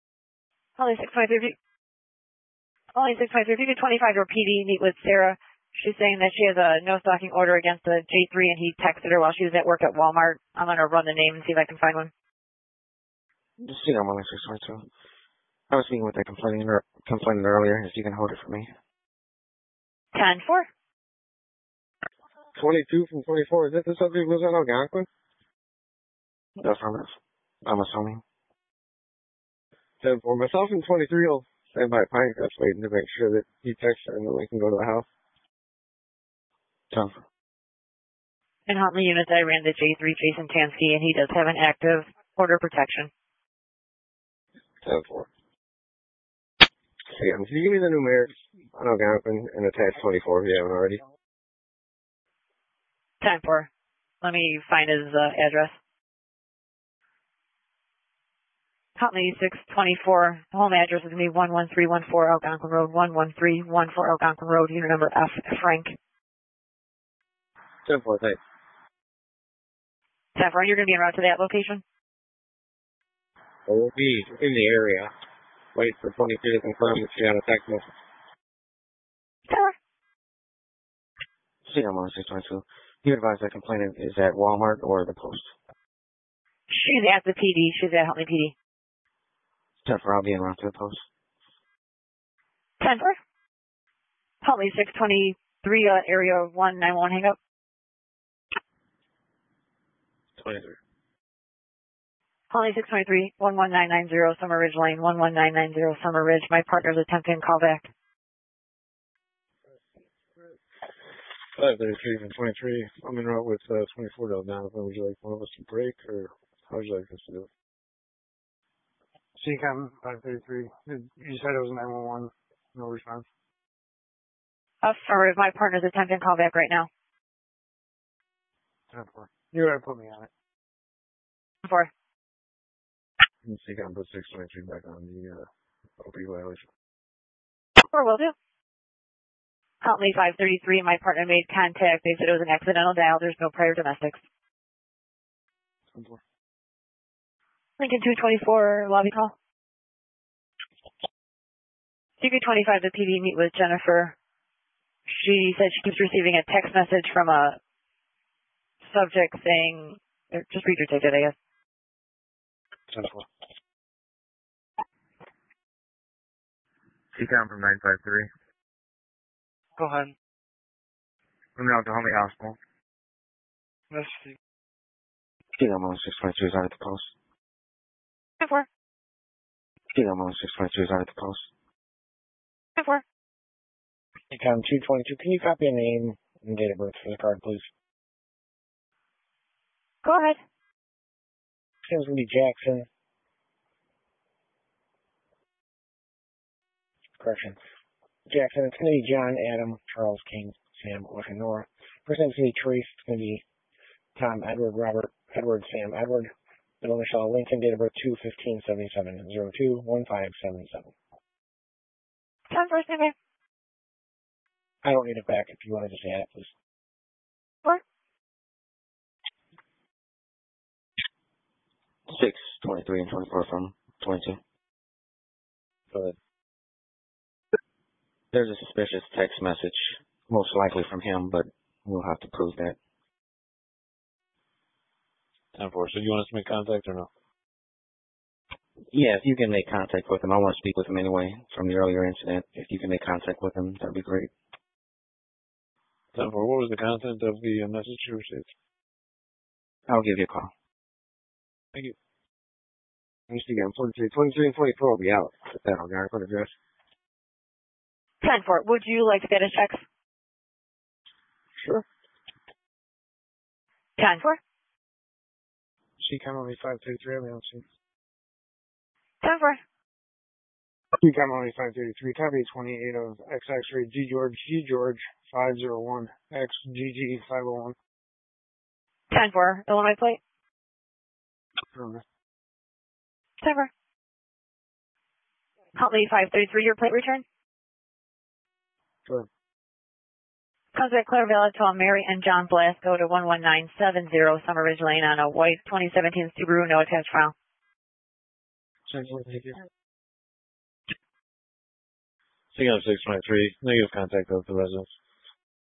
[SPEAKER 13] Holly six twenty-three. Holly six twenty-three, if you could twenty-five to P D, meet with Sarah
[SPEAKER 18] She's saying that she has a no stalking order against the J three, and he texted her while she was at work at Walmart. I'm going to run the name and see if I can find one.
[SPEAKER 4] Just see on one six one two. I was speaking with the complainant, complainant earlier, if you can hold it for me.
[SPEAKER 18] ten four.
[SPEAKER 8] twenty-two from twenty-four. Is that the subject who lives on Algonquin?
[SPEAKER 4] Affirmative. I'm assuming.
[SPEAKER 8] ten four. Myself and twenty-three will stand by Pinecrest waiting to make sure that he texts her and then we can go to the house.
[SPEAKER 4] ten four.
[SPEAKER 18] In Huntley units, I ran the J three Jason Tansky, and he does have an active order protection.
[SPEAKER 8] ten four. Yeah, can you give me the numerics on Algonquin and attach twenty-four if you haven't already?
[SPEAKER 18] ten four. Let me find his uh, address. Huntley six twenty-four. The home address is going to be one one three one four Algonquin Road, one one three one four Algonquin Road, unit number F, Frank.
[SPEAKER 8] ten four, thanks.
[SPEAKER 18] ten four, you're going to be en route to that location?
[SPEAKER 8] Well, we'll be in the area. Wait for twenty-three to confirm if she got a text message.
[SPEAKER 18] Sure.
[SPEAKER 4] See on one six one two. You advise that complainant is at Walmart or the Post?
[SPEAKER 18] She's at the P D. She's at Huntley P D.
[SPEAKER 4] ten four, I'll be en route to the Post.
[SPEAKER 18] ten four. Huntley six twenty-three, uh, area one nine one, hang up.
[SPEAKER 8] twenty-three.
[SPEAKER 18] Huntley six twenty-three, one one nine nine zero, Summer Ridge Lane, one one nine nine zero, Summer Ridge. My partner's attempting call back.
[SPEAKER 8] five thirty-three from twenty-three. I'm en route with uh, twenty-four to Algonquin. Would you like one of us to break, or how would you like us to do it?
[SPEAKER 11] C COM five thirty-three. You said it was nine one one. No response.
[SPEAKER 18] Affirmative. My partner's attempting call back right now.
[SPEAKER 11] ten four. You gotta put me on it.
[SPEAKER 18] ten four.
[SPEAKER 8] C COM put six twenty-three back on the uh, O P violation.
[SPEAKER 18] Or will do. Huntley five thirty-three, my partner made contact. They said it was an accidental dial. There's no prior domestics. Lincoln two twenty-four, lobby call. C Q twenty-five, the P D, meet with Jennifer. She said she keeps receiving a text message from a subject saying, just read your ticket, I guess.
[SPEAKER 8] ten four.
[SPEAKER 3] C COM from nine five three.
[SPEAKER 15] Go ahead.
[SPEAKER 3] From now to Huntley Hospital.
[SPEAKER 15] Let's see.
[SPEAKER 4] See on one six one two is out at the Post.
[SPEAKER 18] ten four.
[SPEAKER 4] See on one six one two is out at the Post.
[SPEAKER 18] ten four.
[SPEAKER 16] C COM two twenty-two, can you copy a name and date of birth for the card, please?
[SPEAKER 18] Go ahead.
[SPEAKER 16] It's going to be Jackson. Correction. Jackson, it's going to be John, Adam, Charles, King, Sam, Orphan, Nora. First name's going to be Trace. It's going to be Tom, Edward, Robert, Edward, Sam, Edward. Middle Michelle, Lincoln, date of birth two fifteen seventy-seven, zero two one five seven seven.
[SPEAKER 18] ten four, stand by.
[SPEAKER 16] I don't need it back if you want to just add it, please.
[SPEAKER 18] Four.
[SPEAKER 4] six twenty-three and twenty-four from twenty-two.
[SPEAKER 8] Go ahead.
[SPEAKER 4] There's a suspicious text message, most likely from him, but we'll have to prove that.
[SPEAKER 6] ten four. So do you want us to make contact or no?
[SPEAKER 4] Yeah, if you can make contact with him. I want to speak with him anyway from the earlier incident. If you can make contact with him, that'd be great.
[SPEAKER 6] ten four. What was the content of the uh, message you received?
[SPEAKER 4] I'll give you a call.
[SPEAKER 6] Thank you.
[SPEAKER 8] I'm just again, twenty-three, twenty-three and twenty-four will be out at that Algonquin address.
[SPEAKER 18] ten four. Would you like status checks?
[SPEAKER 8] Sure.
[SPEAKER 18] ten four.
[SPEAKER 11] C COM only five thirty-three, I'm on C.
[SPEAKER 18] ten four.
[SPEAKER 11] C COM only five thirty-three, copy twenty-eight of X X-ray G George, G George five oh one, X G G five oh one.
[SPEAKER 18] ten four. Illinois plate?
[SPEAKER 11] Remember.
[SPEAKER 18] ten four. Huntley five thirty-three, your plate return?
[SPEAKER 11] Sure.
[SPEAKER 18] Contact Claire Villa, Tom Mary, and John Blasco to one one nine seven zero Summer Ridge Lane on a white twenty seventeen Subaru, no attached file.
[SPEAKER 11] Thank you.
[SPEAKER 6] C COM six twenty-three. Negative contact of the residence.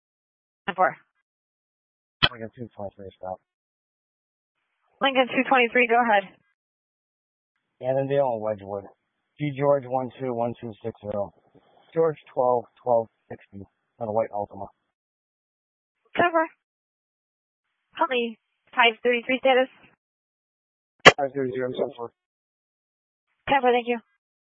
[SPEAKER 18] ten four.
[SPEAKER 16] Lincoln two twenty-three, stop.
[SPEAKER 18] Lincoln two twenty-three, go ahead.
[SPEAKER 16] Annandale and Wedgewood. G George one two one two six zero. George twelve twelve sixty on a white Altima.
[SPEAKER 18] ten four. Huntley five thirty-three status.
[SPEAKER 11] five thirty-three, I'm ten four.
[SPEAKER 18] ten four, thank you.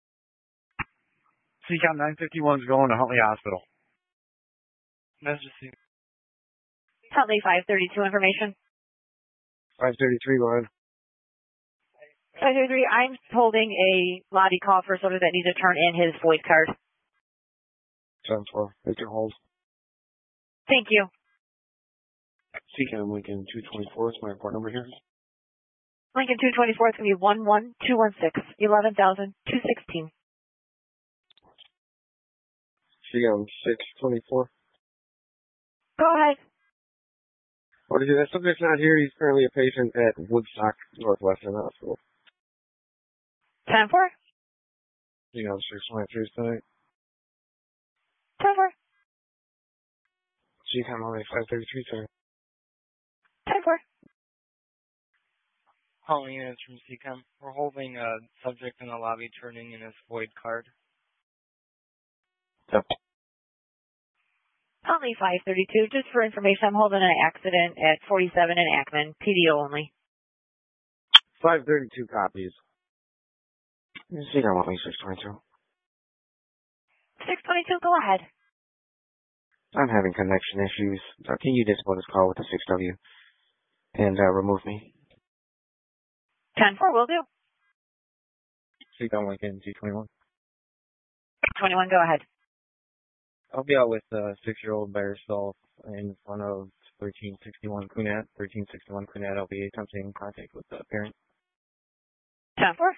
[SPEAKER 17] C COM nine fifty-one's going to Huntley Hospital.
[SPEAKER 15] Message C.
[SPEAKER 18] Huntley five thirty-two information.
[SPEAKER 11] five thirty-three, go ahead.
[SPEAKER 18] five thirty-three, I'm holding a lobby call for someone that needs to turn in his void card.
[SPEAKER 11] ten four, Victor hold.
[SPEAKER 18] Thank you.
[SPEAKER 12] C COM Lincoln two twenty-four, it's my report number here.
[SPEAKER 18] Lincoln two twenty-four, it's going to be one one two one six, eleven thousand two sixteen.
[SPEAKER 11] C COM six twenty-four.
[SPEAKER 18] Go ahead.
[SPEAKER 11] What is it? That subject's not here. He's currently a patient at Woodstock Northwestern Hospital.
[SPEAKER 18] ten four.
[SPEAKER 11] C COM six twenty-three tonight.
[SPEAKER 18] ten four.
[SPEAKER 11] C COM only five thirty-three tonight.
[SPEAKER 18] ten four.
[SPEAKER 15] Calling units from C COM. We're holding a subject in the lobby turning in his void card.
[SPEAKER 11] Yep.
[SPEAKER 18] Huntley five thirty-two, just for information, I'm holding an accident at forty-seven in Ackman, P D O only.
[SPEAKER 11] five thirty-two copies.
[SPEAKER 4] C COM only six twenty-two.
[SPEAKER 18] six twenty-two, go ahead.
[SPEAKER 4] I'm having connection issues. Uh, can you disable this call with the six W and uh, remove me?
[SPEAKER 18] ten four, will do.
[SPEAKER 1] C COM Lincoln two twenty-one.
[SPEAKER 18] twenty-one, go ahead.
[SPEAKER 1] I'll be out with a six-year-old by herself in front of thirteen sixty-one Cunat. thirteen sixty-one Cunat, I'll be attempting contact with the parent.
[SPEAKER 18] ten four.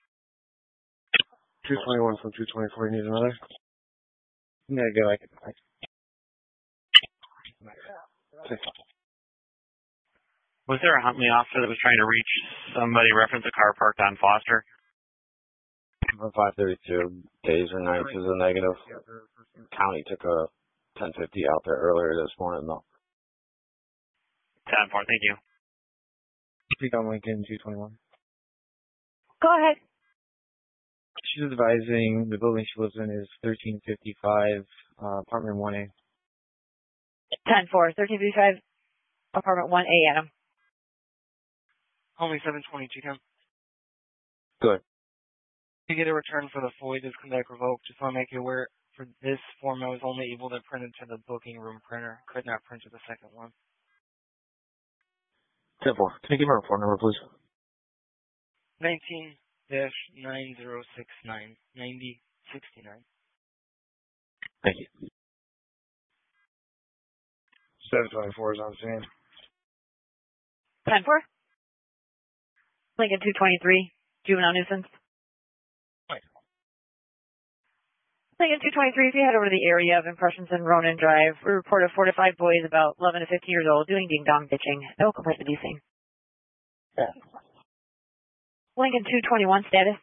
[SPEAKER 11] two twenty-one from two twenty-four, you need another?
[SPEAKER 1] Yeah, go. I can. I can.
[SPEAKER 9] Was there a Huntley officer that was trying to reach somebody reference a car parked on Foster?
[SPEAKER 8] five thirty-two, days or nights is a negative. County took a ten fifty out there earlier this morning, though.
[SPEAKER 9] ten four, thank you.
[SPEAKER 1] C COM Lincoln two twenty-one.
[SPEAKER 18] Go ahead.
[SPEAKER 1] She's advising the building she lives in is thirteen fifty-five, uh, apartment one A.
[SPEAKER 18] ten four, thirteen fifty-five, apartment one A, Adam.
[SPEAKER 15] Only seven twenty, C COM.
[SPEAKER 8] Good.
[SPEAKER 15] To get a return for the void has come back revoked. Just want to make you aware, for this form I was only able to print it to the booking room printer. Could not print to the second one.
[SPEAKER 4] ten four. Can you give me a phone number, please?
[SPEAKER 15] nineteen dash nine zero six nine ninety sixty-nine.
[SPEAKER 4] Thank you.
[SPEAKER 11] seven twenty-four is on scene.
[SPEAKER 18] ten four. Lincoln two twenty-three, juvenile nuisance. Lincoln two twenty-three, if you head over to the area of Impressions in Ronan Drive, we reported four to five boys about eleven to fifteen years old doing ding-dong bitching. No complaint to be seen.
[SPEAKER 16] Yeah.
[SPEAKER 18] Lincoln two twenty-one status.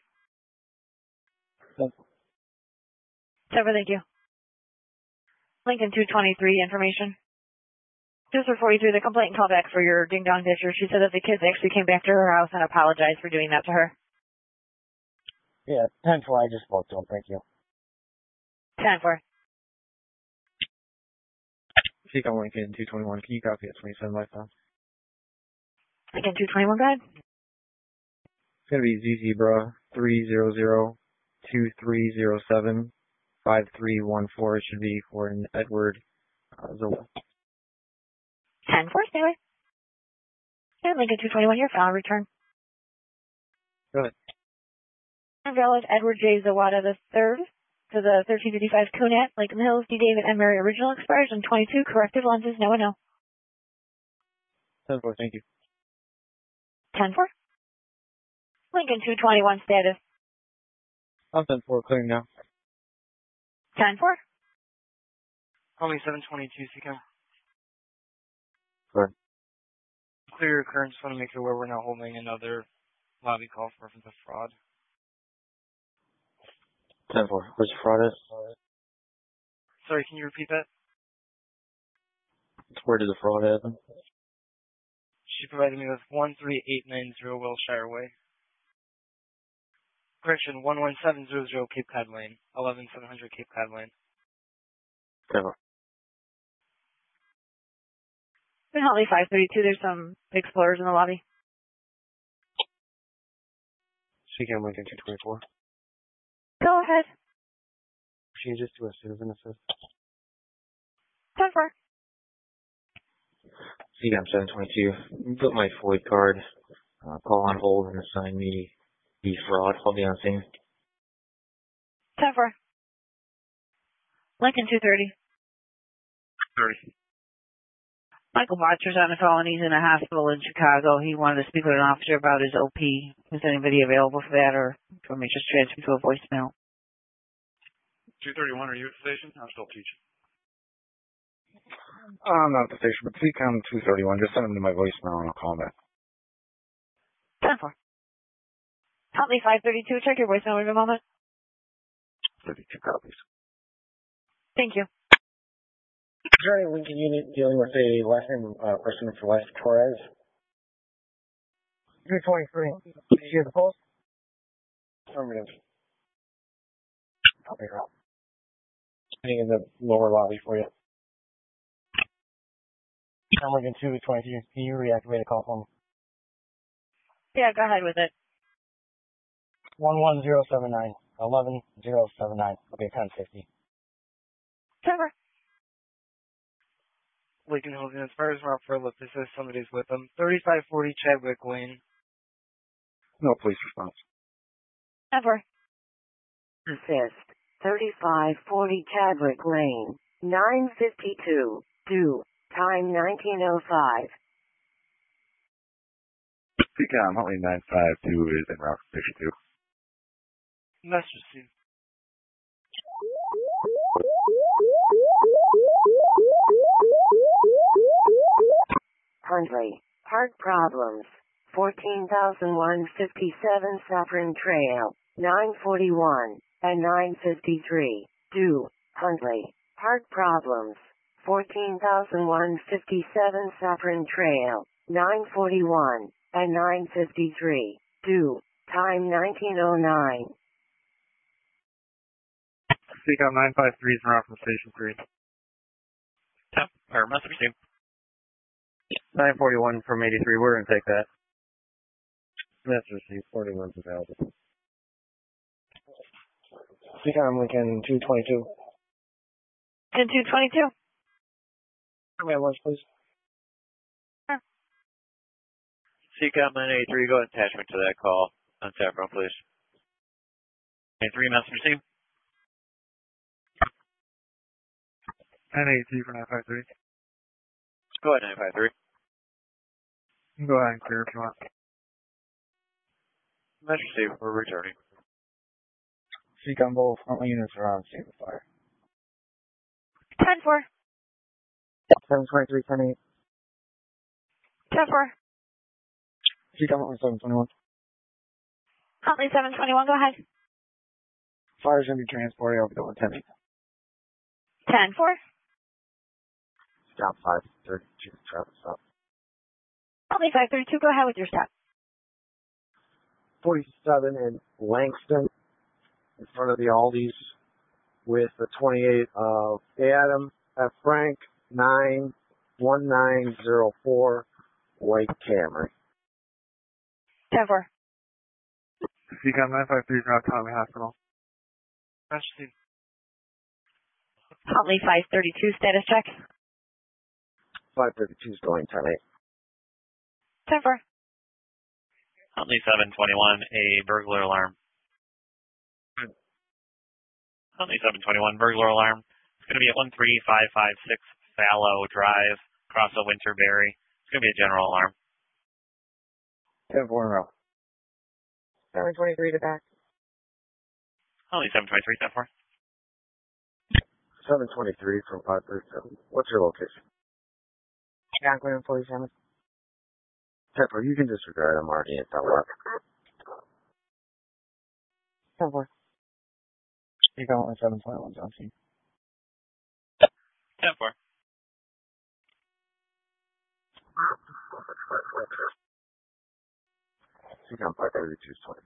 [SPEAKER 18] Sever, thank you. Lincoln two twenty-three information. Just before you threw the complaint and call back for your ding-dong ditcher, she said that the kids actually came back to her house and apologized for doing that to her.
[SPEAKER 16] Yeah, ten four, I just spoke to him. Thank you.
[SPEAKER 18] ten four.
[SPEAKER 1] C COM Lincoln two twenty-one, can you copy at twenty-seven by five?
[SPEAKER 18] Lincoln two twenty-one, go ahead.
[SPEAKER 1] It's going to be Z Zebra three zero zero two three zero seven five three one four. It should be for an Edward uh, Zola.
[SPEAKER 18] ten four, stay away. And Lincoln two twenty-one, your file return.
[SPEAKER 1] Go ahead.
[SPEAKER 18] Valid Edward J. Zawada the third to the thirteen fifty-five Cunat, Lincoln Hills, D. David and Mary original expires on twenty-two, corrected lenses, no and no.
[SPEAKER 1] ten four, thank you.
[SPEAKER 18] ten four. Lincoln two twenty-one status.
[SPEAKER 1] I'm ten four, clearing now.
[SPEAKER 18] ten four.
[SPEAKER 15] Only seven twenty-two, C COM.
[SPEAKER 4] Good.
[SPEAKER 15] Clear occurrence. Want to make sure where we're not holding another lobby call for reference of fraud.
[SPEAKER 4] ten four. Where's the fraud is?
[SPEAKER 15] Sorry, can you repeat that?
[SPEAKER 1] Where did the fraud happen?
[SPEAKER 15] She provided me with one three eight nine zero Wilshire Way. Correction, one one seven zero zero Cape Cod Lane, eleven seven hundred Cape Cod Lane.
[SPEAKER 1] Never.
[SPEAKER 18] In Huntley five thirty-two, there's some Explorers in the lobby.
[SPEAKER 16] Seacam Lincoln two twenty-four.
[SPEAKER 18] Go ahead.
[SPEAKER 16] Changes to a citizen assist.
[SPEAKER 18] ten four.
[SPEAKER 1] Seacam seven twenty-two. Put my Floyd card. Uh, call on hold and assign me the fraud. I'll be on scene.
[SPEAKER 18] ten four. Lincoln two thirty.
[SPEAKER 3] thirty.
[SPEAKER 2] Michael Botcher's on the phone. He's in a hospital in Chicago. He wanted to speak with an officer about his O P. Is anybody available for that, or do you want me to just transfer to a voicemail?
[SPEAKER 12] two thirty-one, are you at the station? I'm still teaching.
[SPEAKER 6] I'm not at the station, but Seacom two thirty-one. Just send him to my voicemail and I'll call him back.
[SPEAKER 18] ten four. Huntley five thirty-two. Check your voicemail in a moment.
[SPEAKER 6] thirty-two copies.
[SPEAKER 18] Thank you.
[SPEAKER 16] Is there any Lincoln unit dealing with a last name uh, person for last Torres? two twenty-three. Did you hear the pulse? Affirmative. Copy her out. Sitting in the lower lobby for you. I'm Lincoln two twenty-two. Can you reactivate a call for me?
[SPEAKER 18] Yeah, go ahead with it.
[SPEAKER 16] one one zero seven nine. eleven zero seven nine. Okay, ten fifty.
[SPEAKER 18] Trevor.
[SPEAKER 15] Lincoln Holding, as far as Rob Furlip, this says somebody's with them. thirty-five forty Chadwick Lane.
[SPEAKER 6] No police response.
[SPEAKER 18] Ever.
[SPEAKER 5] Assist. thirty-five forty Chadwick Lane. nine fifty-two. Due. Time nineteen oh five.
[SPEAKER 12] Seacom Huntley nine five two is en route to station two.
[SPEAKER 15] Message received.
[SPEAKER 5] Huntley. Heart problems. fourteen thousand one hundred fifty-seven Saffron Trail. nine forty-one and nine fifty-three. Due. Huntley. Heart problems. fourteen thousand one hundred fifty-seven Saffron Trail. nine forty-one and nine fifty-three. Due. Time nineteen oh nine.
[SPEAKER 7] Seacom nine five three is en route from station three.
[SPEAKER 9] Yep, or message received.
[SPEAKER 1] nine forty-one from eighty-three. We're going to take that.
[SPEAKER 16] Message received. forty-one's available. Seacom Lincoln two twenty-two.
[SPEAKER 18] Ten two twenty-two.
[SPEAKER 16] Come here, lunch, please.
[SPEAKER 9] Seacom nine eighty-three, go attachment to that call on Saffron, please. eighty-three, message received.
[SPEAKER 7] nine eighty-three for nine five three.
[SPEAKER 9] Go ahead, nine five three.
[SPEAKER 7] You can go ahead and clear if you want.
[SPEAKER 9] Message received, we're returning.
[SPEAKER 16] Seacom both frontline units are on scene of fire.
[SPEAKER 18] ten four.
[SPEAKER 16] seven twenty-three, ten eight.
[SPEAKER 18] ten four.
[SPEAKER 16] Seacom Huntley seven twenty-one.
[SPEAKER 18] Huntley seven twenty-one, go ahead.
[SPEAKER 16] Fire's going to be transported over to one ten eight.
[SPEAKER 18] ten four.
[SPEAKER 16] Stop five thirty-two, traffic stop.
[SPEAKER 18] Huntley five thirty-two, go ahead with your stop.
[SPEAKER 16] forty-seven in Langston, in front of the Aldi's, with the twenty-eight of Adam F. Frank, nine one nine zero four, white Camry.
[SPEAKER 18] ten four.
[SPEAKER 7] Seacom nine five three is en route to Tommy Hospital.
[SPEAKER 15] Message received.
[SPEAKER 18] Huntley five thirty-two, status check.
[SPEAKER 16] five thirty-two is going ten eight.
[SPEAKER 18] ten four.
[SPEAKER 9] Huntley seven twenty-one, a burglar alarm. Huntley seven twenty-one, burglar alarm. It's going to be at one three five five six Fallow Drive, across the Winterberry. It's going to be a general alarm.
[SPEAKER 16] ten four in a row.
[SPEAKER 18] seven twenty-three to back.
[SPEAKER 9] Huntley seven twenty-three, ten four.
[SPEAKER 16] seven twenty-three from five thirty-seven. What's your location?
[SPEAKER 18] Conklin forty-seven.
[SPEAKER 16] Pepper, you can disregard. I'm already in Delaware.
[SPEAKER 18] ten four.
[SPEAKER 16] You got one seven twenty-one, Johnson.
[SPEAKER 9] ten four.
[SPEAKER 8] Seacom five thirty-two twenty.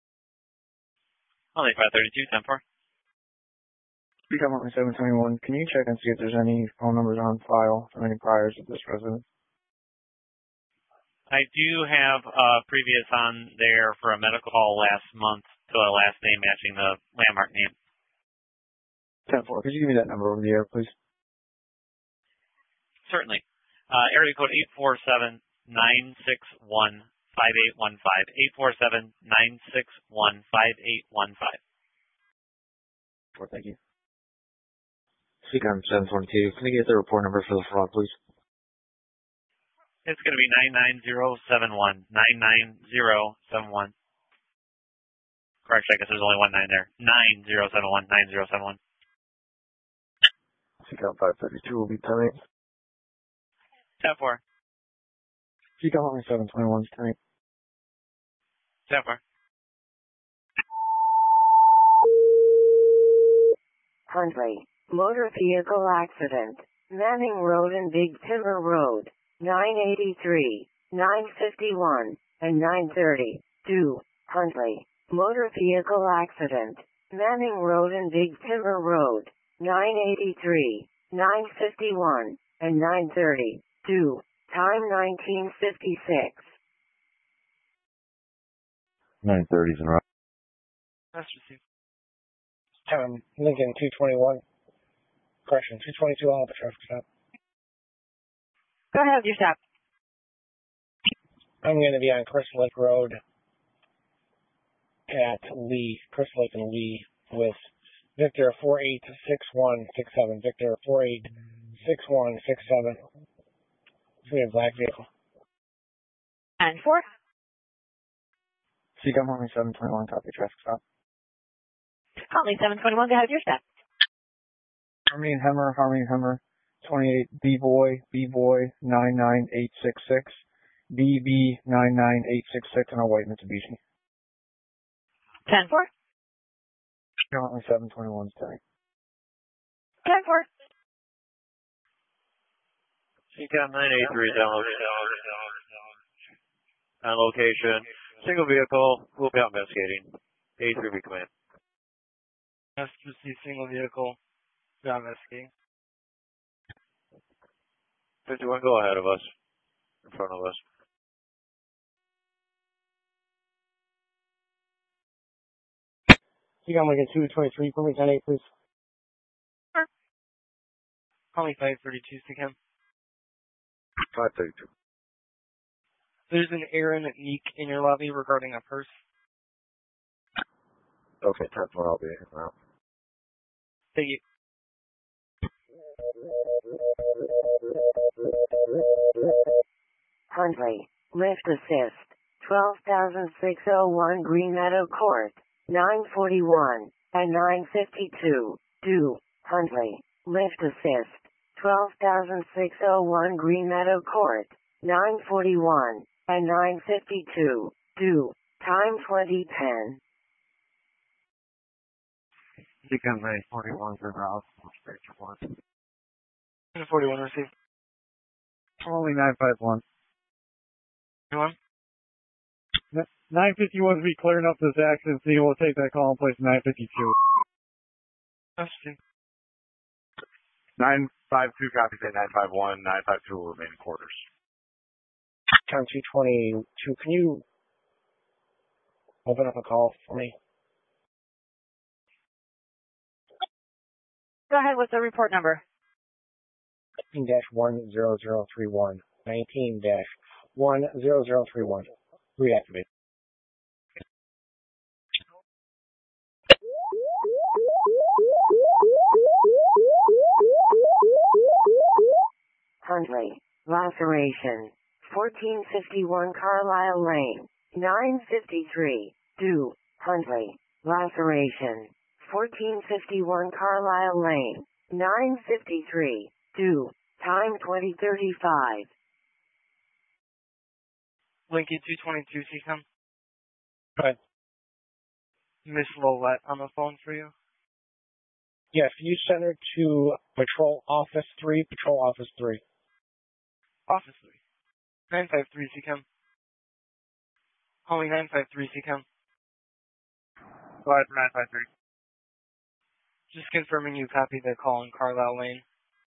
[SPEAKER 9] Only five thirty-two, ten four.
[SPEAKER 10] Seacom one seven twenty-one. Can you check and see if there's any phone numbers on file from any priors of this resident?
[SPEAKER 9] I do have a previous on there for a medical call last month to a last name matching the landmark name.
[SPEAKER 10] ten four. Could you give me that number over the air, please?
[SPEAKER 9] Certainly. Uh, area code eight four seven, nine six one, five eight one five. eight four seven, nine six one, five eight one five.
[SPEAKER 10] Well, thank you.
[SPEAKER 4] Seacom seven twenty-two. Can I get the report number for the fraud, please?
[SPEAKER 9] It's going to be nine nine zero seven one. nine nine zero seven one. Correction, I guess there's only one nine there. nine zero seven one. nine zero seven one.
[SPEAKER 8] Seacom five thirty-two will be ten eight.
[SPEAKER 9] ten four.
[SPEAKER 10] Seacom only seven twenty-one is ten eight.
[SPEAKER 9] ten four.
[SPEAKER 5] Huntley, motor vehicle accident, Manning Road and Big Timber Road, nine eighty-three, nine fifty-one, and nine thirty. two. Huntley, motor vehicle accident, Manning Road and Big Timber Road, nine eighty-three, nine fifty-one, and nine thirty. two. Time nineteen fifty-six.
[SPEAKER 6] nine thirties in row.
[SPEAKER 15] That's received.
[SPEAKER 16] Time Lincoln two twenty-one. Correction, two twenty-two on the traffic stop.
[SPEAKER 18] Go ahead, you stop.
[SPEAKER 16] I'm going to be on Crystal Lake Road at Lee, Crystal Lake and Lee with Victor four eight six one six seven. Victor four eight six one six seven. We have black vehicle.
[SPEAKER 18] And four.
[SPEAKER 10] Seacom only seven twenty-one. Copy traffic stop.
[SPEAKER 18] Holly seven twenty-one. Go ahead, your stop.
[SPEAKER 10] Harmony and Hemmer, Harmony and Hemmer, twenty-eight, B-Boy, B-Boy, nine nine eight six six, B B nine nine eight six six, and a white Mitsubishi.
[SPEAKER 18] ten four.
[SPEAKER 10] Currently seven twenty-one is ten eight.
[SPEAKER 18] ten four.
[SPEAKER 19] Seacom nine eight three is on location. On location. Single vehicle. We'll be out investigating. eight three B command.
[SPEAKER 15] That's received single vehicle. Job investigating.
[SPEAKER 19] fifty-one, go ahead of us. In front of us.
[SPEAKER 16] Seacom Lincoln two twenty-three, for me ten eight, please.
[SPEAKER 15] Holly five thirty-two, Seacom.
[SPEAKER 8] five thirty-two.
[SPEAKER 15] There's an Aaron Neek in your lobby regarding a purse.
[SPEAKER 8] Okay, ten four, I'll be out.
[SPEAKER 15] Thank you.
[SPEAKER 5] Huntley, lift assist, twelve thousand six oh one Green Meadow Court, nine forty-one, and nine fifty-two. two. Huntley, lift assist, twelve thousand six oh one Green Meadow Court, nine forty-one, and nine fifty-two. two. Time twenty ten.
[SPEAKER 10] Seacom nine forty-one for Rouse. Straight report.
[SPEAKER 15] nine forty-one received.
[SPEAKER 10] Only nine five one.
[SPEAKER 15] Anyone?
[SPEAKER 10] nine fifty-one to be clearing up this accident scene. We'll take that call and place nine fifty-two.
[SPEAKER 15] That's received.
[SPEAKER 6] nine five two copies at nine five one. nine five two will remain in quarters.
[SPEAKER 16] Time two twenty-two. Can you open up a call for me?
[SPEAKER 18] Go ahead with the report number.
[SPEAKER 16] nineteen dash one zero zero three one. nineteen dash one zero zero three one. Reactivate.
[SPEAKER 5] Huntley, laceration, fourteen fifty-one Carlisle Lane, nine fifty-three. two. Huntley, laceration, fourteen fifty-one Carlisle Lane, nine fifty-three. two. Time twenty thirty-five.
[SPEAKER 15] Lincoln two twenty-two, Seacom.
[SPEAKER 16] Go ahead.
[SPEAKER 15] Miss Lolette on the phone for you.
[SPEAKER 16] Yes, you send her to Patrol Office three, Patrol Office three.
[SPEAKER 15] Office three. nine five three C C A M. Calling nine five three C C A M.
[SPEAKER 7] Five nine five three.
[SPEAKER 15] Just confirming you copied the call in Carlisle Lane.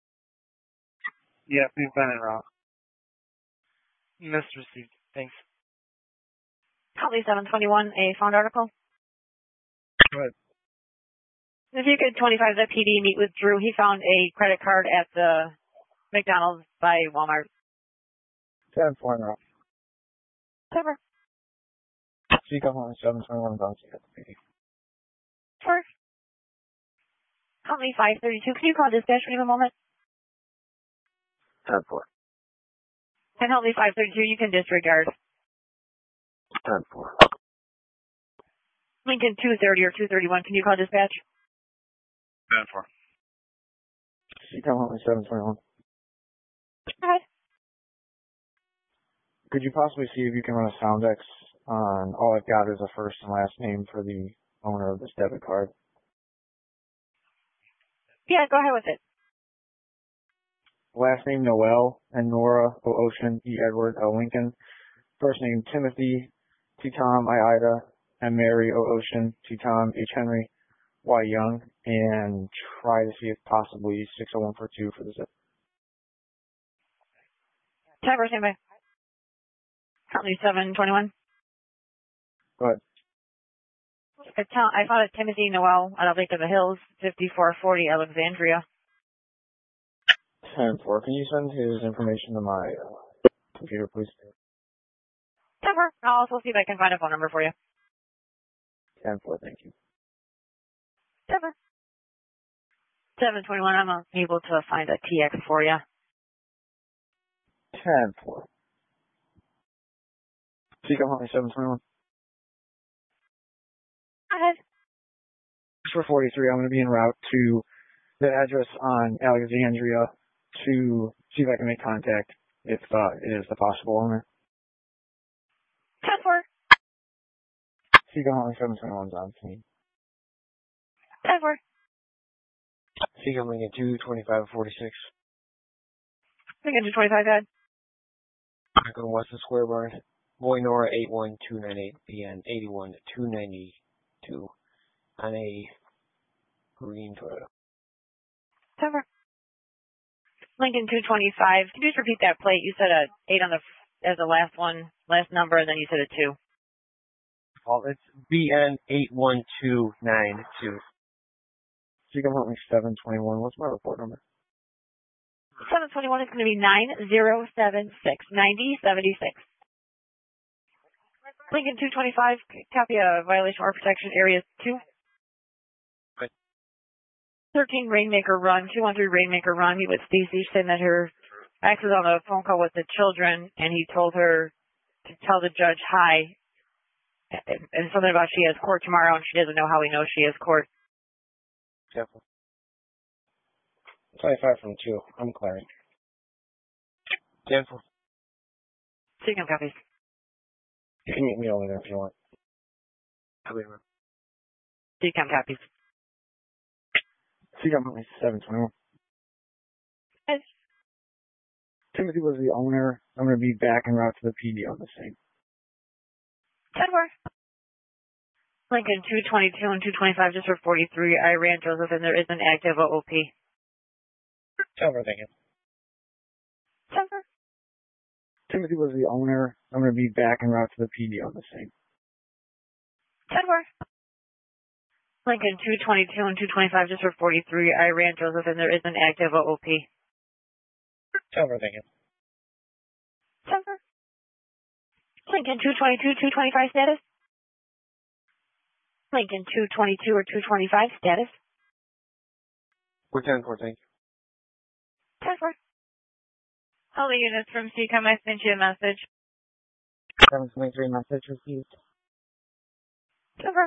[SPEAKER 7] Yep, we've been en route.
[SPEAKER 15] Missed received. Thanks.
[SPEAKER 18] Copy seven twenty-one, a found article.
[SPEAKER 15] Go ahead.
[SPEAKER 18] If you could twenty-five the P D meet with Drew, he found a credit card at the McDonald's by Walmart.
[SPEAKER 10] ten four now.
[SPEAKER 18] Cover.
[SPEAKER 10] Seek on seven twenty-one bouncy at the P D.
[SPEAKER 18] Four. Company five thirty-two, can you call dispatch for a moment?
[SPEAKER 8] ten four.
[SPEAKER 18] And help me five thirty-two, you can disregard.
[SPEAKER 8] ten four.
[SPEAKER 18] Lincoln two thirty or two thirty-one, can you call dispatch?
[SPEAKER 3] ten four.
[SPEAKER 10] Seek on seven twenty-one.
[SPEAKER 18] Go ahead.
[SPEAKER 10] Could you possibly see if you can run a sound X on all I've got is a first and last name for the owner of this debit card?
[SPEAKER 18] Yeah, go ahead with it.
[SPEAKER 10] Last name Noel and Nora O Ocean E Edward L Lincoln. First name Timothy T Tom I Ida and Mary O Ocean T Tom H Henry Y Young, and try to see if possibly six oh one four two for the zip.
[SPEAKER 18] Timer standby. Company seven twenty-one.
[SPEAKER 10] Go ahead.
[SPEAKER 18] I found a Timothy Noel out of Lake of the Hills, fifty-four forty Alexandria.
[SPEAKER 10] ten four. Can you send his information to my uh, computer, please?
[SPEAKER 18] Cover. I'll also see if I can find a phone number for you.
[SPEAKER 10] ten four, thank you.
[SPEAKER 18] Cover. seven twenty-one, I'm able to find a T X for you.
[SPEAKER 10] ten four. Seek on seven twenty-one.
[SPEAKER 18] Go ahead.
[SPEAKER 10] For forty-three, I'm going to be en route to the address on Alexandria to see if I can make contact if uh, it is the possible owner.
[SPEAKER 18] ten four.
[SPEAKER 10] Seek on seven twenty-one's on scene.
[SPEAKER 18] ten four.
[SPEAKER 8] Seek on Lincoln two twenty-five forty-six.
[SPEAKER 18] Lincoln two twenty-five, go ahead.
[SPEAKER 8] Back on Weston Square Barn. Boy Nora eight one two nine eight B N eighty-one two ninety-two on a green Toyota.
[SPEAKER 18] Cover. Lincoln two twenty-five. Can you just repeat that plate? You said a eight on the as the last one, last number, and then you said a two.
[SPEAKER 8] Oh, it's B N eight one two nine two.
[SPEAKER 10] So you can help me seven twenty-one. What's my report number?
[SPEAKER 18] seven twenty-one is going to be nine zero seven six ninety seventy-six. Lincoln two twenty-five, copy a violation or protection area two.
[SPEAKER 8] Right.
[SPEAKER 18] thirteen Rainmaker Run, two one three Rainmaker Run. He with Stacy saying that her ex was on a phone call with the children, and he told her to tell the judge hi, and something about she has court tomorrow, and she doesn't know how he knows she has court.
[SPEAKER 8] Careful. twenty-five from two. I'm clearing. Careful.
[SPEAKER 18] Signal copies.
[SPEAKER 8] You can meet me over there if you want. I'll be around.
[SPEAKER 18] Decom copies.
[SPEAKER 10] Seek on seven twenty-one.
[SPEAKER 18] Yes.
[SPEAKER 10] Timothy was the owner. I'm going to be back en route to the P D on the same.
[SPEAKER 18] ten four. Lincoln two twenty-two and two twenty-five just for forty-three. I ran Joseph, and there is an active O O P.
[SPEAKER 8] ten four, thank you.
[SPEAKER 18] ten four.
[SPEAKER 10] Timothy was the owner. I'm going to be back en route to the P D on the same.
[SPEAKER 18] ten four. Lincoln two twenty-two and two twenty-five just for forty-three. I ran Joseph, and there is an active O O P.
[SPEAKER 8] ten four, thank you.
[SPEAKER 18] ten four. Lincoln two twenty-two, two twenty-five status. Lincoln two twenty-two or two twenty-five status.
[SPEAKER 8] We're ten four, thank you.
[SPEAKER 18] ten four. All the units from C COM, I sent you a message.
[SPEAKER 10] seven twenty-three message received.
[SPEAKER 18] ten four.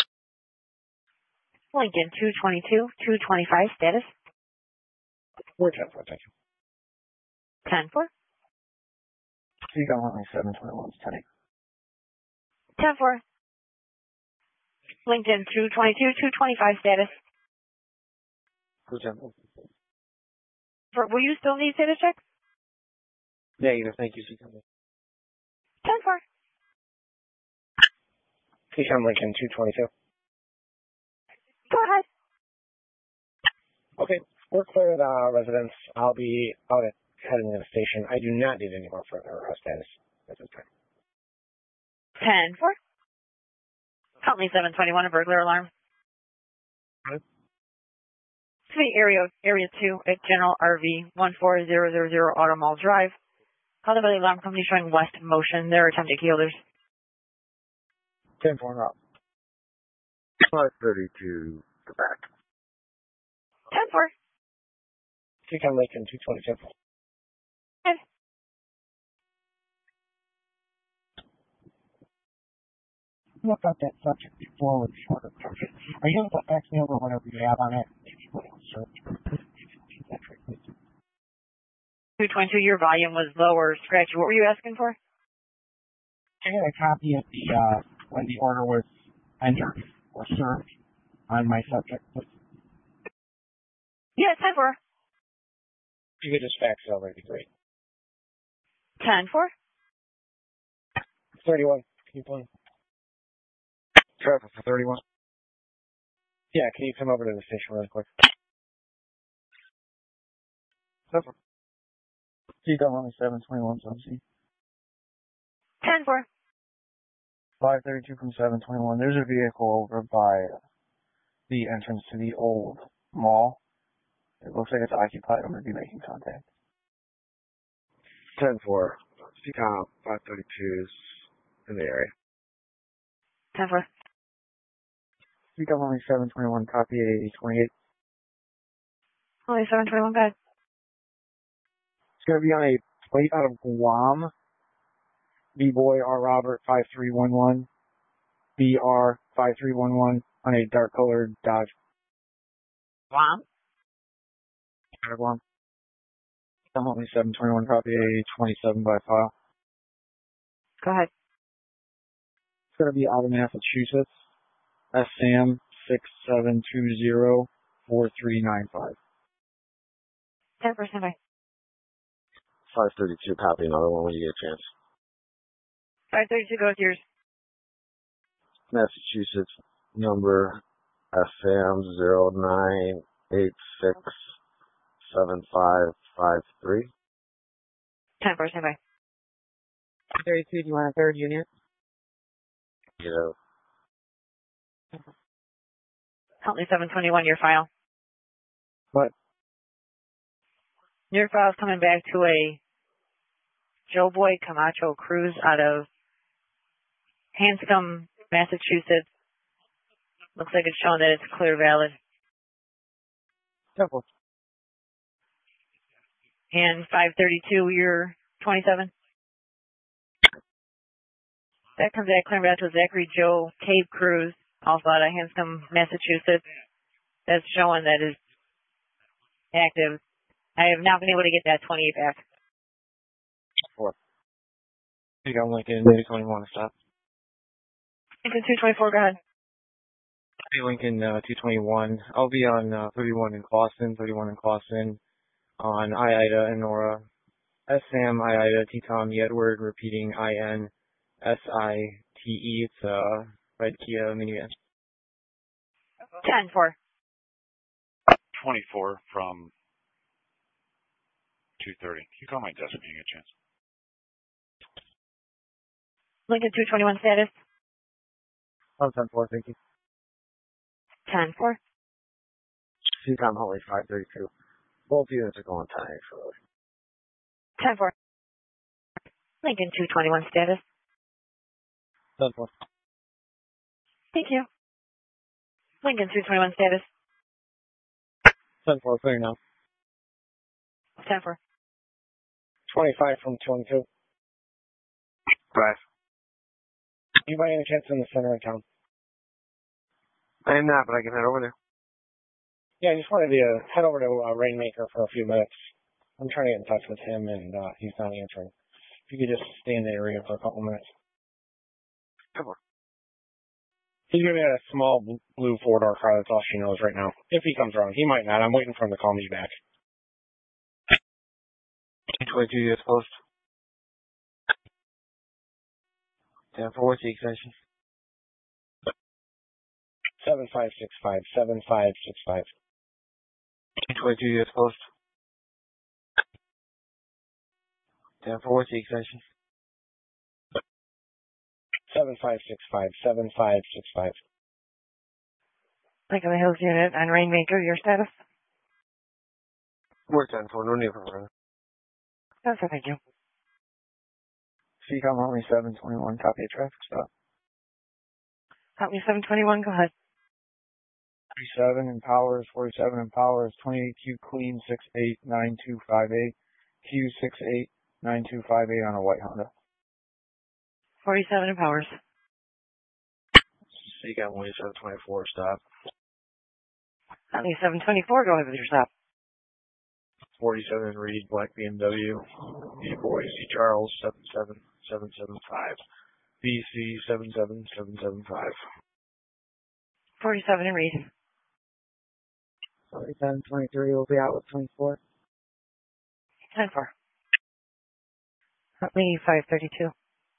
[SPEAKER 18] Lincoln two twenty-two, two twenty-five status.
[SPEAKER 8] We're ten four, thank you.
[SPEAKER 18] ten four.
[SPEAKER 10] You got only seven twenty-one, ten eight.
[SPEAKER 18] ten four. Lincoln two twenty-two, two twenty-five status.
[SPEAKER 8] We're ten four.
[SPEAKER 18] For, will you still need status check?
[SPEAKER 8] Negative, thank you, C COM.
[SPEAKER 18] ten four.
[SPEAKER 16] T-Com Lincoln two twenty-two.
[SPEAKER 18] Go ahead.
[SPEAKER 16] Okay, we're clear of the residents. I'll be out at heading to the station. I do not need any more further uh, status at this time.
[SPEAKER 18] ten four. Help me seven twenty-one, a burglar alarm.
[SPEAKER 16] Good.
[SPEAKER 18] City area area two at General R V one four zero zero zero Auto Mall Drive. Called by the alarm company showing west motion. They're attempting killers.
[SPEAKER 16] ten four up.
[SPEAKER 8] five thirty-two to back.
[SPEAKER 18] ten four.
[SPEAKER 16] T-Com Lincoln two twenty-two.
[SPEAKER 18] Okay.
[SPEAKER 16] Look up that subject before with shorter version. Are you able to fax me over whatever you have on it?
[SPEAKER 18] two twenty-two, your volume was lower. Scratchy. What were you asking for?
[SPEAKER 16] I got a copy of the, uh, when the order was entered or served on my subject.
[SPEAKER 18] Yeah, ten four.
[SPEAKER 16] If you could just fax it over, it'd be great.
[SPEAKER 18] ten four.
[SPEAKER 16] thirty-one. Keep on.
[SPEAKER 8] Traffic for thirty-one.
[SPEAKER 16] Yeah, can you come over to the station really quick?
[SPEAKER 10] T-Com only seven twenty-one, seventeen.
[SPEAKER 18] ten four.
[SPEAKER 10] five thirty-two from seven twenty-one. There's a vehicle over by the entrance to the old mall. It looks like it's occupied. I'm going to be making contact.
[SPEAKER 8] ten four. T-Com five thirty-two's in the area.
[SPEAKER 18] ten four.
[SPEAKER 10] T-Com only seven twenty-one, copy eight twenty-eight.
[SPEAKER 18] Only seven twenty-one, guys.
[SPEAKER 10] It's going to be on a plate out of Guam. B-Boy R. Robert five three one one. B R five three one one on a dark colored Dodge.
[SPEAKER 18] Guam?
[SPEAKER 10] Guam. I'm only seven twenty-one, copy A twenty-seven by file.
[SPEAKER 18] Go ahead.
[SPEAKER 10] It's going to be out of Massachusetts. S Sam six seven two zero four three nine five.
[SPEAKER 18] ten percent by.
[SPEAKER 8] five thirty-two, copy another one when you get a chance.
[SPEAKER 18] five thirty-two, go with yours.
[SPEAKER 8] Massachusetts number S M zero nine eight six seven five five three.
[SPEAKER 18] ten percent by.
[SPEAKER 2] thirty-two, do you want a third unit?
[SPEAKER 8] Yeah.
[SPEAKER 18] Help me seven twenty-one, your file.
[SPEAKER 10] What?
[SPEAKER 18] Your file's coming back to a Joe Boy Camacho Cruz out of Hanscom, Massachusetts. Looks like it's showing that it's clear valid.
[SPEAKER 10] Simple.
[SPEAKER 18] And five thirty-two, you're twenty-seven. That comes back clear valid to Zachary Joe Cave Cruz, also out of Hanscom, Massachusetts. That's showing that is active. I have not been able to get that twenty-eight back.
[SPEAKER 10] Four. You got Lincoln two twenty-one, stop.
[SPEAKER 18] Lincoln two twenty-four, go ahead.
[SPEAKER 1] Hey, Lincoln uh, two twenty-one. I'll be on uh, thirty-one in Clawson, thirty-one in Clawson, on I Ida and Nora. S Sam, I Ida, T-Tom, Edward, repeating I N S I T E. It's a uh, red Kia minivan.
[SPEAKER 18] ten four.
[SPEAKER 20] twenty-four from two thirty. Can you call my desk when you get a chance?
[SPEAKER 18] Lincoln two twenty-one status.
[SPEAKER 10] Oh, ten four, thank you.
[SPEAKER 18] ten four.
[SPEAKER 8] T-Com Holly five thirty-two. Both units are going time, actually.
[SPEAKER 18] ten four. Lincoln two twenty-one status.
[SPEAKER 10] ten four.
[SPEAKER 18] Thank you. Lincoln two twenty-one status.
[SPEAKER 10] ten four, clear now.
[SPEAKER 18] ten four.
[SPEAKER 16] twenty-five from twenty-two.
[SPEAKER 8] Five.
[SPEAKER 16] You by any chance in the center of town?
[SPEAKER 8] I am not, but I can head over there.
[SPEAKER 16] Yeah, I just wanted to uh, head over to uh, Rainmaker for a few minutes. I'm trying to get in touch with him, and uh, he's not answering. If you could just stay in the area for a couple minutes.
[SPEAKER 8] Come on.
[SPEAKER 16] He's going to be at a small blue four-door car. That's all she knows right now. If he comes around. He might not. I'm waiting for him to call me back.
[SPEAKER 1] twenty-two, U S Post.
[SPEAKER 10] ten four, what's the extension?
[SPEAKER 16] seven five six five, seven five six five.
[SPEAKER 10] twenty-two, U S Post. ten four, what's the extension?
[SPEAKER 16] seven five six five, seven five six five.
[SPEAKER 2] Lincoln Hills Unit on Rainmaker, your status?
[SPEAKER 8] We're ten four, no need for further.
[SPEAKER 2] Yes, sir, thank you.
[SPEAKER 10] C COM only seven twenty-one, copy of traffic stop.
[SPEAKER 2] Help me seven twenty-one, go ahead.
[SPEAKER 10] forty-seven in powers, forty-seven in powers, twenty-eight Q clean, six eight nine two five eight, Q six eight nine two five eight on a white Honda.
[SPEAKER 2] forty-seven in powers.
[SPEAKER 8] C COM only seven twenty-four, stop.
[SPEAKER 2] Help me seven twenty-four, go ahead with your stop.
[SPEAKER 8] forty-seven Reed, Black B M W, E Boy, C Charles, seven seven seven seven five, B C seven seven seven seven five.
[SPEAKER 2] forty-seven in Reed.
[SPEAKER 14] forty-seven twenty-three will be out with twenty-four.
[SPEAKER 2] ten four. Help me five thirty-two.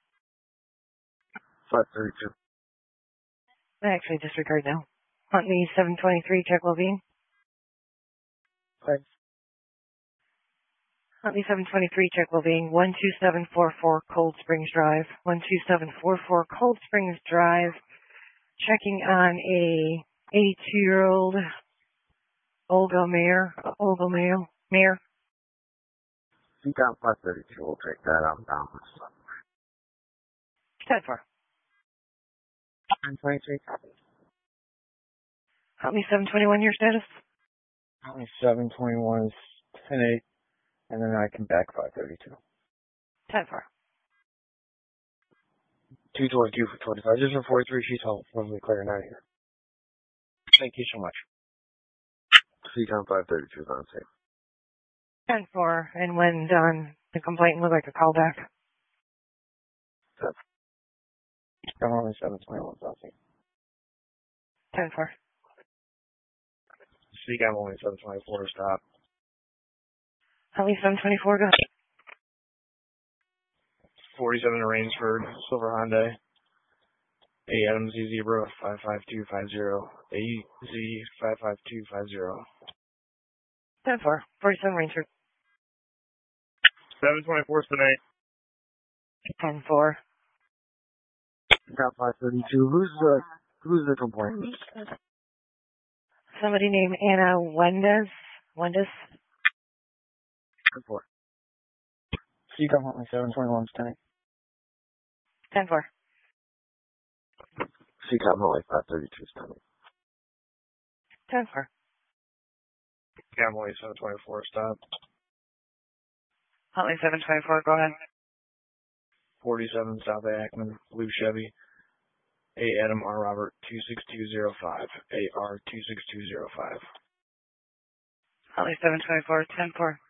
[SPEAKER 8] five thirty-two.
[SPEAKER 2] Actually, disregard now. Hunt me seven twenty-three, check well-being.
[SPEAKER 14] Thanks.
[SPEAKER 2] Hunt me seven twenty-three, check well-being. one two seven four four Cold Springs Drive. one two seven four four Cold Springs Drive. Checking on a eighty-two-year-old Olga Mayer. Olga Mayer. Mayer.
[SPEAKER 8] C COM five thirty-two, we'll take that out down.
[SPEAKER 2] ten four.
[SPEAKER 14] nine twenty-three, copy.
[SPEAKER 2] Help me seven twenty-one, your status?
[SPEAKER 10] Only seven twenty-one is ten eight, and then I can back five thirty-two.
[SPEAKER 2] ten four.
[SPEAKER 8] two twenty-two for twenty-five, just for forty-three, she's home. Probably clearing out of here.
[SPEAKER 10] Thank you so much.
[SPEAKER 8] C COM five thirty-two is on safe.
[SPEAKER 2] ten four, and when done, the complainant would like a call back.
[SPEAKER 10] I'm only seven twenty-one, so I'll see.
[SPEAKER 2] ten four.
[SPEAKER 8] C COM only seven twenty-four, stop.
[SPEAKER 2] Help me seven twenty-four, go ahead.
[SPEAKER 8] forty-seven Rainsford, Silver Hyundai. A Adams Z Zebra, five five two five zero. A Z five five two five zero.
[SPEAKER 2] ten four. forty-seven Rainsford.
[SPEAKER 7] seven twenty-four tonight.
[SPEAKER 2] ten four.
[SPEAKER 8] Got five thirty-two. Who's the, who's the complainant?
[SPEAKER 2] Somebody named Anna Wendes. Wendes.
[SPEAKER 8] ten four.
[SPEAKER 10] C COM only seven twenty-one tonight.
[SPEAKER 2] ten four.
[SPEAKER 8] C COM only five thirty-two tonight.
[SPEAKER 2] ten four.
[SPEAKER 8] C COM only seven twenty-four, stop.
[SPEAKER 2] Huntley seven twenty-four, go ahead.
[SPEAKER 8] forty-seven South Ackman, blue Chevy. A Adam R Robert, two six two zero five. A R two six two zero five.
[SPEAKER 2] Huntley seven twenty-four, ten four.